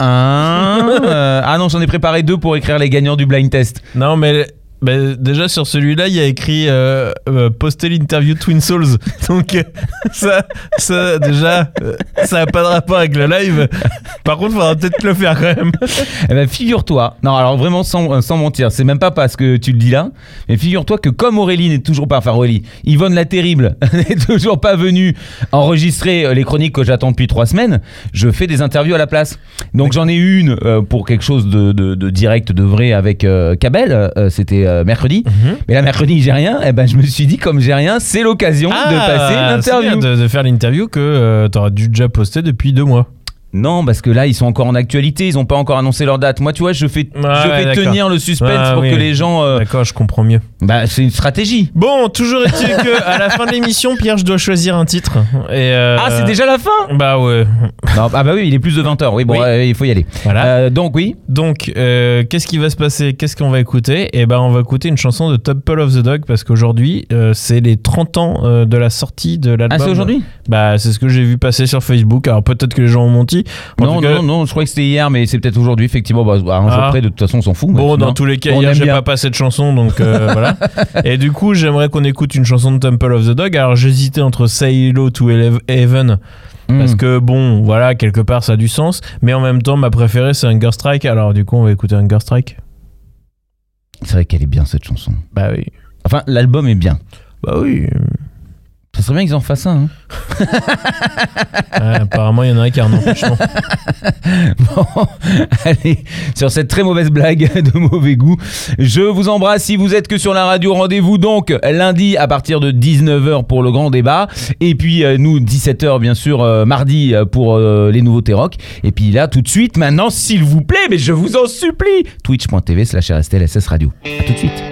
un. euh, ah non, j'en ai préparé deux pour écrire les gagnants du blind test. Non mais bah, déjà sur celui-là il y a écrit euh, euh, poster l'interview Twin Souls. Donc euh, ça, ça déjà euh, ça n'a pas de rapport avec le live. Par contre il faudra peut-être le faire quand même. Eh ben figure-toi, non alors vraiment sans, sans mentir, c'est même pas parce que tu le dis là, mais figure-toi que comme Aurélie n'est toujours pas, enfin Aurélie, Yvonne la Terrible n'est toujours pas venue enregistrer euh, les chroniques que j'attends depuis trois semaines, je fais des interviews à la place. Donc j'en ai eu une euh, pour quelque chose de, de, de direct, de vrai avec euh, Kabel, euh, c'était euh, mercredi, Mhm. mais là mercredi j'ai rien, et ben je me suis dit comme j'ai rien, c'est l'occasion de passer Ah, c'est l'interview. bien de, de faire l'interview que euh, t'aurais dû déjà poster depuis deux mois. Non, parce que là, ils sont encore en actualité, ils n'ont pas encore annoncé leur date. Moi, tu vois, je fais, je ouais, fais d'accord. tenir le suspense Ah, pour oui. que les gens... euh, D'accord, je comprends mieux. bah, c'est une stratégie. Bon, toujours est-il que à la fin de l'émission, Pierre, je dois choisir un titre. Et euh, Ah, c'est déjà la fin. Bah ouais. Non, ah bah oui, il est plus de vingt heures. Oui, bon, Oui. euh, il faut y aller. Voilà. Euh, donc, oui. Donc, euh, qu'est-ce qui va se passer ? Qu'est-ce qu'on va écouter ? Eh ben, on va écouter une chanson de Temple of the Dog parce qu'aujourd'hui, euh, c'est les trente ans euh, de la sortie de l'album. Ah, c'est aujourd'hui ? Bah, c'est ce que j'ai vu passer sur Facebook. Alors peut-être que les gens ont menti. En Non, tout cas- non, non, je crois que c'était hier, mais c'est peut-être aujourd'hui, effectivement. Bah, un jour Ah. près, de toute façon, on s'en fout. Bon, mais dans non. tous les cas, On hier, aime j'ai bien. pas passé de chanson, donc euh, voilà. Et du coup, j'aimerais qu'on écoute une chanson de Temple of the Dog. Alors, j'hésitais entre Say Hello to Ele- Heaven, Mm. parce que bon, voilà, quelque part, ça a du sens. Mais en même temps, ma préférée, c'est Hunger Strike. Alors, du coup, on va écouter Hunger Strike. C'est vrai qu'elle est bien, cette chanson. Bah oui. Enfin, l'album est bien. Bah oui. Ça serait bien qu'ils en fassent un. Hein. Ouais, apparemment, il y en a un qui a un empêchement. Bon, allez, sur cette très mauvaise blague de mauvais goût, je vous embrasse. Si vous êtes que sur la radio, rendez-vous donc lundi à partir de dix-neuf heures pour le grand débat. Et puis euh, nous, dix-sept heures bien sûr, euh, mardi pour euh, les nouveautés rock. Et puis là, tout de suite, maintenant, s'il vous plaît, mais je vous en supplie, twitch.tv slash RSTLSS Radio. À tout de suite.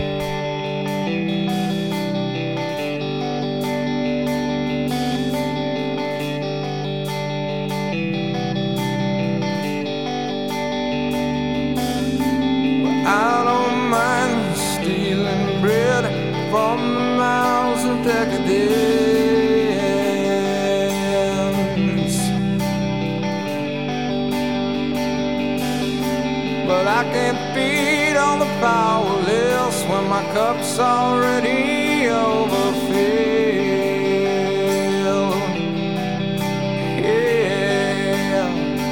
I don't mind stealing bread from the mouths of decadence, but I can't feed on the powerless when my cup's already overfilled. Yeah,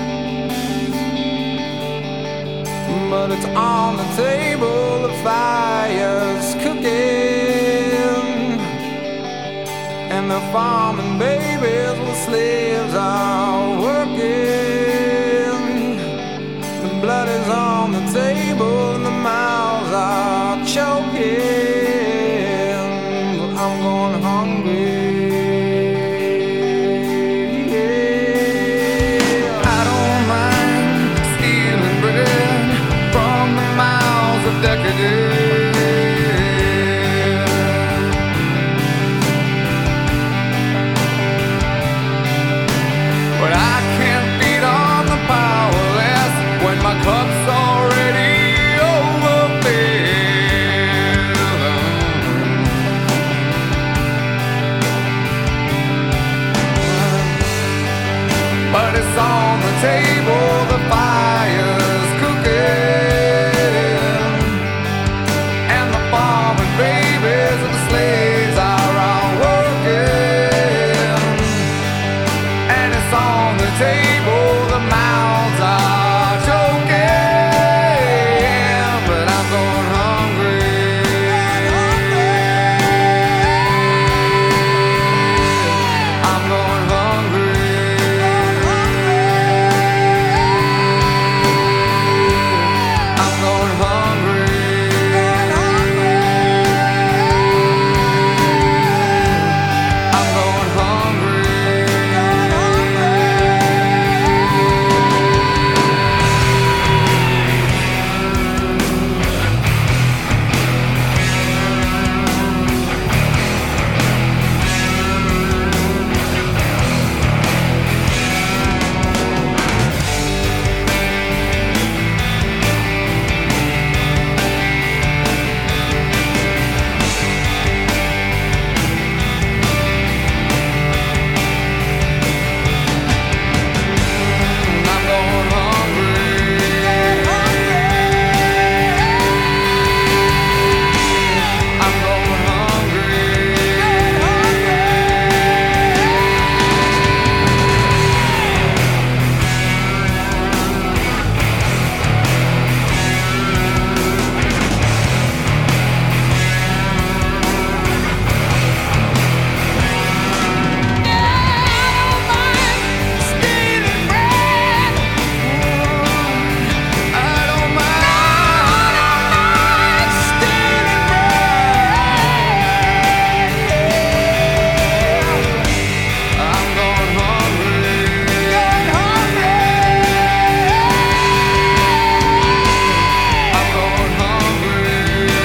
but it's on the table, the fire's cooking, and the farming babies with slaves are working. The blood is on the table and the mouths are choking. I'm going hungry. I don't mind stealing bread from the mouths of decadence, but I can't feed on the powerless when my cup's already overfilled. But it's on the table, the fire's cooking, and the farming babies and the slaves are all working. And it's on the table, the mouths are choking, but I'm going hungry. I'm going hungry. I'm going hungry. I'm going hungry. I'm going hungry. I'm going hungry. I don't mind stealing bread. I'm going hungry. I'm going hungry.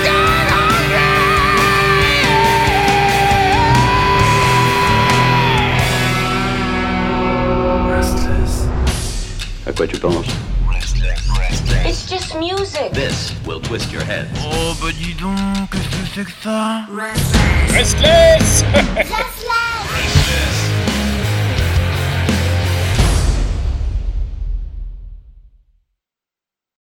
À quoi tu penses? It's just music. This will twist your head. Oh, bah dis donc, qu'est-ce que c'est que ça? Restless. Restless.